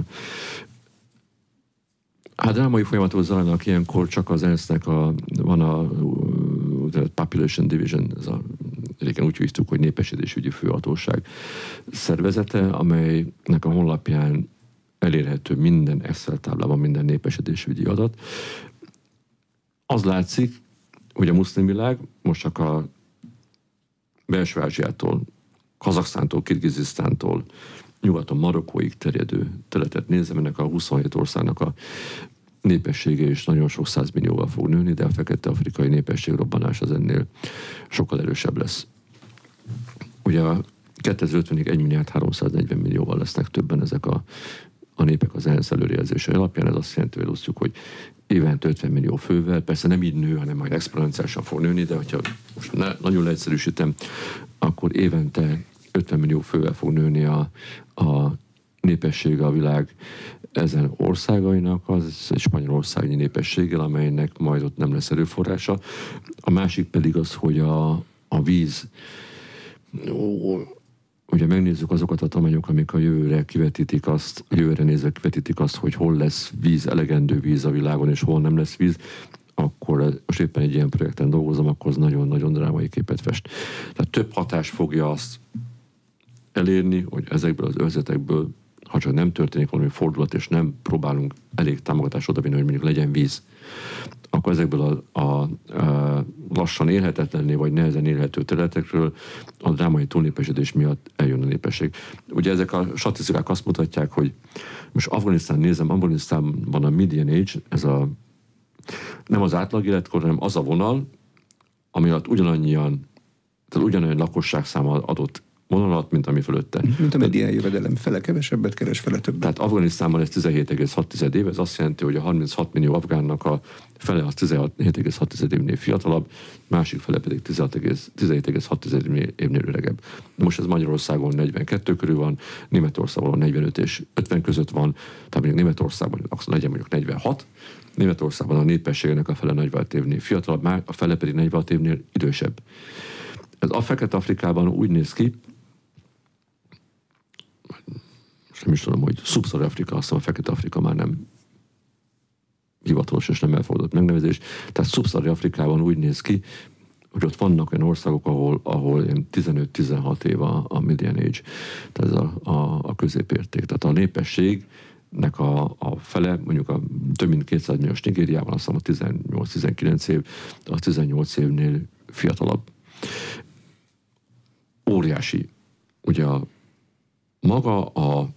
Hát drámai folyamatok zajlanak ilyenkor, csak az ENSZ-nek a, van a, a Population Division, ez a, régen úgy hívtuk, hogy népesítésügyi főhatóság szervezete, amelynek a honlapján elérhető minden Excel táblában minden népesítésügyi adat. Az látszik, hogy a muszlim világ most csak a belső Ázsiától, Kazaksztántól, Kirgizisztántól, nyugaton Marokkóig terjedő területet nézem, ennek a huszonhét országnak a népessége is nagyon sok százmillióval fog nőni, de a fekete-afrikai népességrobbanás az ennél sokkal erősebb lesz. Ugye a kétezer-ötvenig egy milliárd háromszáznegyven millióval lesznek többen ezek a, a népek az ENSZ előrejelzése alapján. Ez azt jelenti, hogy osztjuk, hogy évente ötven millió fővel, persze nem így nő, hanem majd exponenciálisan fog nőni, de hogyha most ne, nagyon leegyszerűsítem, akkor évente ötven millió fővel fog nőni a, a népessége a világ ezen országainak, az egy spanyolországnyi népességgel, amelynek majd ott nem lesz erőforrása. A másik pedig az, hogy a, a víz, ó, ugye megnézzük azokat a tanulmányok, amik a jövőre kivetítik azt, jövőre nézve kivetítik azt, hogy hol lesz víz, elegendő víz a világon, és hol nem lesz víz, akkor most éppen egy ilyen projekten dolgozom, akkor az nagyon-nagyon drámai képet fest. Tehát több hatás fogja azt elérni, hogy ezekből az övezetekből, ha csak nem történik valami fordulat, és nem próbálunk elég támogatást odavinni, hogy mondjuk legyen víz, akkor ezekből a, a, a lassan élhetetlenné, vagy nehezen élhető területekről a drámai túlnépesedés miatt eljön a népesség. Ugye ezek a statisztikák azt mutatják, hogy most Afganisztán nézem, Afganisztánban a median age, ez a nem az átlag életkor, hanem az a vonal, ami alatt ugyanannyian, tehát ugyanolyan lakosságszáma adott vonalat, mint ami fölötte. Mint a medián jövedelem, fele kevesebbet keres, fele többet. Tehát Afganisztánban ez tizenhét egész hat év, ez azt jelenti, hogy a harminchat millió afgánnak a fele az tizenhét egész hat évnél fiatalabb, másik fele pedig tizenhét egész hat évnél öregebb. Most ez Magyarországon negyvenkettő körül van, Németországban negyvenöt és ötven között van, tehát mondjuk Németországban legyen mondjuk negyvenhat, Németországban a népességnek a fele negyvenhat évnél fiatalabb, a fele pedig negyvenhat évnél idősebb. Ez a Fekete-Afrikában úgy néz ki, nem is tudom, hogy Szubszahara-Afrika, azt hiszem a Fekete-Afrika már nem hivatalos és nem elfogadott megnevezés. Tehát Szubszahara-Afrikában úgy néz ki, hogy ott vannak olyan országok, ahol, ahol tizenöt-tizenhat év a, a median age, tehát ez a, a, a középérték. Tehát a népességnek a, a fele, mondjuk a több mint kétszáz milliós Nigériában, azt hiszem a tizennyolc-tizenkilenc év, a tizennyolc évnél fiatalabb. Óriási. Ugye a, maga a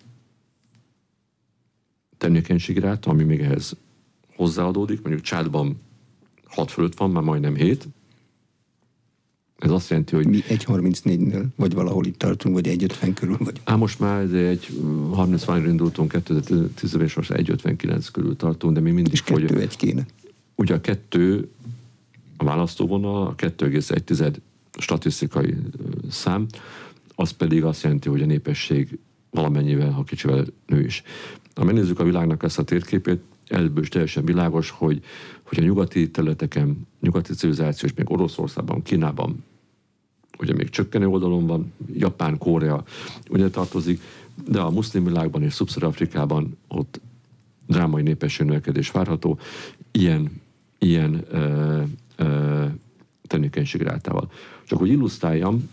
termékenységi ráta, ami még ehhez hozzáadódik, mondjuk Csádban hat fölött van, már majdnem hét. Ez azt jelenti, hogy... Mi egy harmincnégynél, vagy valahol itt tartunk, vagy egy ötven körül, vagy... Á, most már egy harmincványra indultunk, kétezer-tízben, és most egy ötvenkilenc körül tartunk, de mi mindig... És kettő hogy, egy kéne. Ugye a kettő, a választóvonal, a kettő egész egy statisztikai szám, az pedig azt jelenti, hogy a népesség valamennyivel, ha kicsivel nő is. Ha megnézzük a világnak ezt a térképét, ebből is teljesen világos, hogy, hogy a nyugati területeken, nyugati civilizáció, és még Oroszországban, Kínában, ugye még csökkenő oldalon van, Japán, Korea ugye tartozik, de a muszlim világban és Szubszahara-Afrikában ott drámai népességnövekedés várható, ilyen, ilyen ö, ö, termékenységrátával. Csak hogy illusztráljam,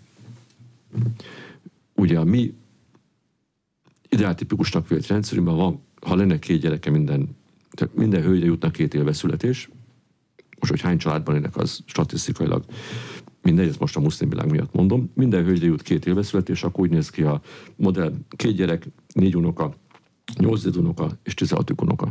ugye a mi ideáltipikusnak vélt rendszerünkben van, ha lenne két gyereke minden, tehát minden hölgyre jutna két élve születés, most, hogy hány családban ennek az statisztikailag mindegy, ezt most a muszlim világ miatt mondom, minden hölgyre jut két élve születés, akkor úgy néz ki a modell, két gyerek, négy unoka, nyolc unoka és tizenhat unoka.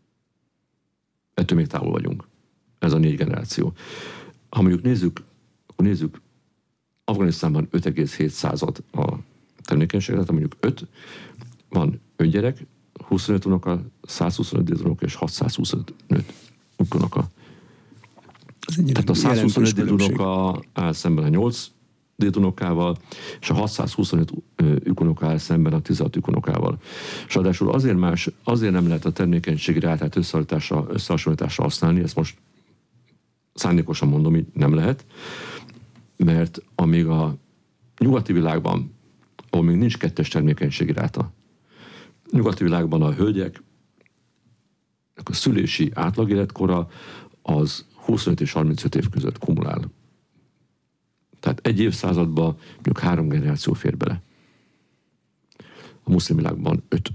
Ettől még távol vagyunk. Ez a négy generáció. Ha mondjuk nézzük akkor nézzük, Afganisztánban öt egész hét század a termékenység, tehát mondjuk öt, van öt gyerek, huszonöt unoka, százhuszonöt dédunoka és hatszázhuszonöt unoka. Tehát a százhuszonöt dédunoka áll szemben a nyolc dédunokával, és a hatszázhuszonöt ükunoka áll szemben a tizenhat ükunokával. És ráadásul azért más, azért nem lehet a termékenységi rátát összehasonlításra, összehasonlításra használni, ezt most szándékosan mondom, hogy nem lehet, mert amíg a nyugati világban, ahol még nincs kettes termékenységi ráta, nyugati világban a hölgyek a szülési átlagéletkora az huszonöt és harmincöt év között kumulál. Tehát egy évszázadban mondjuk három generáció fér bele. A muszlim világban öt.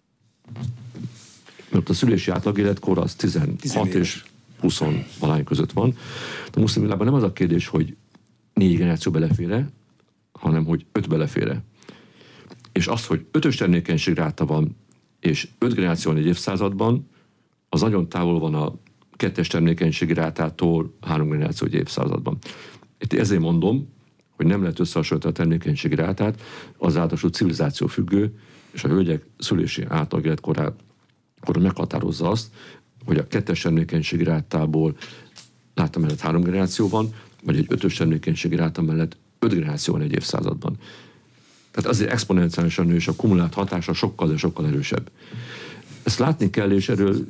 Mert a szülési átlagéletkor az tizenhat és húsz valány között van. A muszlim világban nem az a kérdés, hogy négy generáció belefére, hanem hogy öt belefére. És az, hogy ötös termékenység ráta van, és öt generáció egy évszázadban, az nagyon távol van a kettes termékenységi rátától három generáció egy évszázadban. Itt ezért mondom, hogy nem lehet összehasonlítani a termékenységi rátát, az általános civilizáció függő, és a hölgyek szülési átlagéletkorát meghatározza azt, hogy a kettes termékenységi rátából ráta mellett három generáció van, vagy egy ötös termékenységi ráta mellett öt generáció van egy évszázadban. Tehát azért exponenciálisan nő, és a kumulált hatása sokkal, de sokkal erősebb. Ezt látni kell, és erről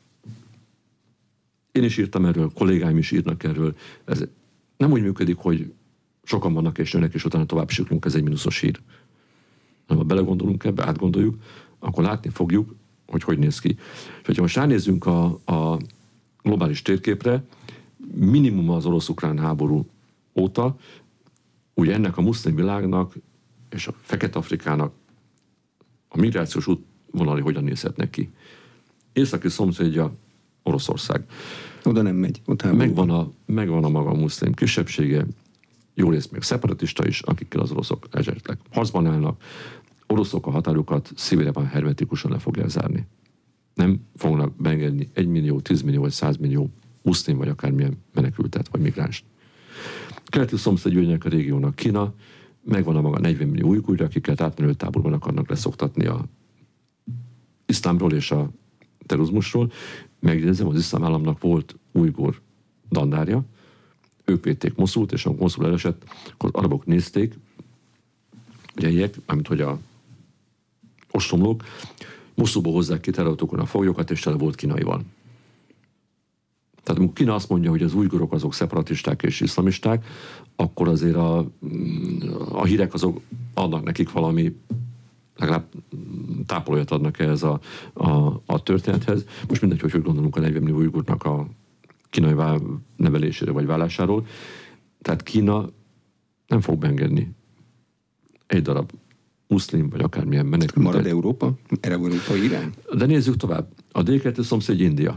én is írtam erről, kollégáim is írnak erről. Ez nem úgy működik, hogy sokan vannak és jönnek, és utána tovább siklunk, ez egy mínuszos hír. Ha belegondolunk ebbe, átgondoljuk, akkor látni fogjuk, hogy hogy néz ki. És hogyha most ránézzünk a, a globális térképre, minimum az orosz-ukrán háború óta, ugye ennek a muszlim világnak és a Fekete-Afrikának a migrációs útvonalai hogyan nézhetnek ki. Északi szomszédja Oroszország. Oda nem megy. Ott megvan, a, megvan a maga muszlim kisebbsége, jó rész még szeparatista is, akikkel az oroszok esetleg harcban állnak. Oroszok a határokat Szibériában hermetikusan le fogják zárni. Nem fognak beengedni egy millió, tíz millió vagy száz millió muszlim vagy akármilyen menekültet vagy migránst. Keleti szomszédjainak a régiónak Kína, megvan a maga negyven millió ujgur, akiket átmenő táborban akarnak leszoktatni a iszlámról és a terrorizmusról. Megjegyzem, az iszlám államnak volt ujgur dandárja, ők védték Moszult, és amikor Moszul elesett, akkor az arabok nézték, ugye ilyek, amit hogy a ostromlók, Moszulból hozzák ki terautókon a foglyokat, és tele volt kínaival. Tehát amikor Kína azt mondja, hogy az ujgurok azok szeparatisták és iszlamisták, akkor azért a, a hírek azok adnak nekik valami, legalább tápolóját adnak ehhez a, a, a történethez. Most mindegy, hogy hogy gondolunk a negyven millió ujgurnak a kínai vál, nevelésére vagy vállásáról. Tehát Kína nem fog beengedni egy darab muszlim vagy akármilyen menekültet. Marad Európa? Erre európai irány? De nézzük tovább. A délkeleti szomszéd India.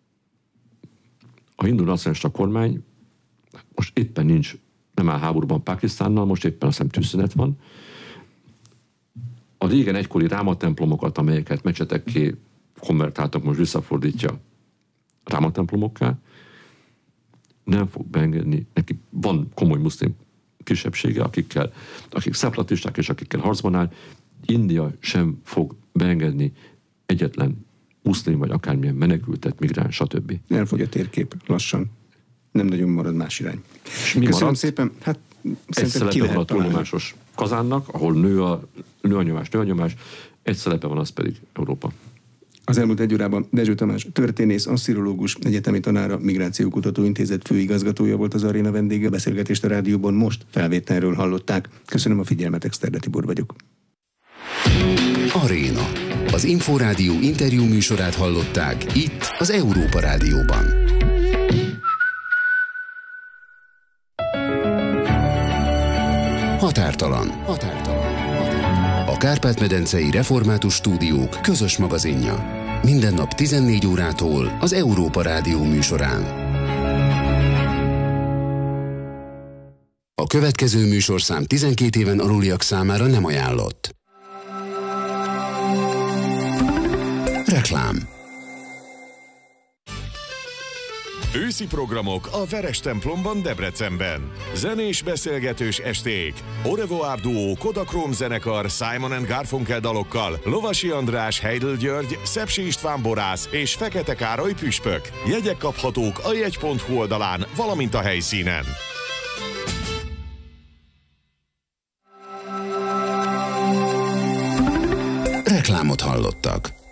A hindu nacionalista kormány most éppen nincs, nem áll háborúban Pákisztánnal, most éppen azt hiszem tűzszünet van. A régen egykori rámatemplomokat, amelyeket mecsetekké konvertáltak, most visszafordítja rámatemplomokká, nem fog beengedni, neki van komoly muszlim kisebbsége, akikkel, akik szeparatisták és akikkel harcban áll. India sem fog beengedni egyetlen muszlim vagy akármilyen menekültet, migráns, stb. Elfogy a térkép lassan. Nem nagyon marad más irány. Köszönöm marad? szépen. Hát egy szelepe van a túlnyomásos kazánnak, ahol nő a, nő a nyomás, nő a nyomás, egy szelepe van, az pedig Európa. Az elmúlt egy órában Dezső Tamás, történész, asszirológus, egyetemi tanára, Migrációkutató Intézet főigazgatója volt az aréna vendége. Beszélgetést a rádióban most felvételről hallották. Köszönöm a figyelmet, Exterde Tibor vagyok. Aréna. Az Inforádió interjú műsorát hallották itt az Európa Rádióban. Határtalan. Határtalan. A Kárpát-medencei Református Stúdiók közös magazinja. Minden nap tizennégy órától az Európa Rádió műsorán. A következő műsorszám tizenkét éven aluliak számára nem ajánlott. Reklám. Őszi programok a Veres templomban Debrecenben. Zenés beszélgetős esték. Au revoir duó, Kodachrome zenekar, Simon and Garfunkel dalokkal, Lovasi András, Heidel György, Szepsi István borász és Fekete Károly püspök. Jegyek kaphatók a jegy pont hu oldalán, valamint a helyszínen. Reklámot hallottak.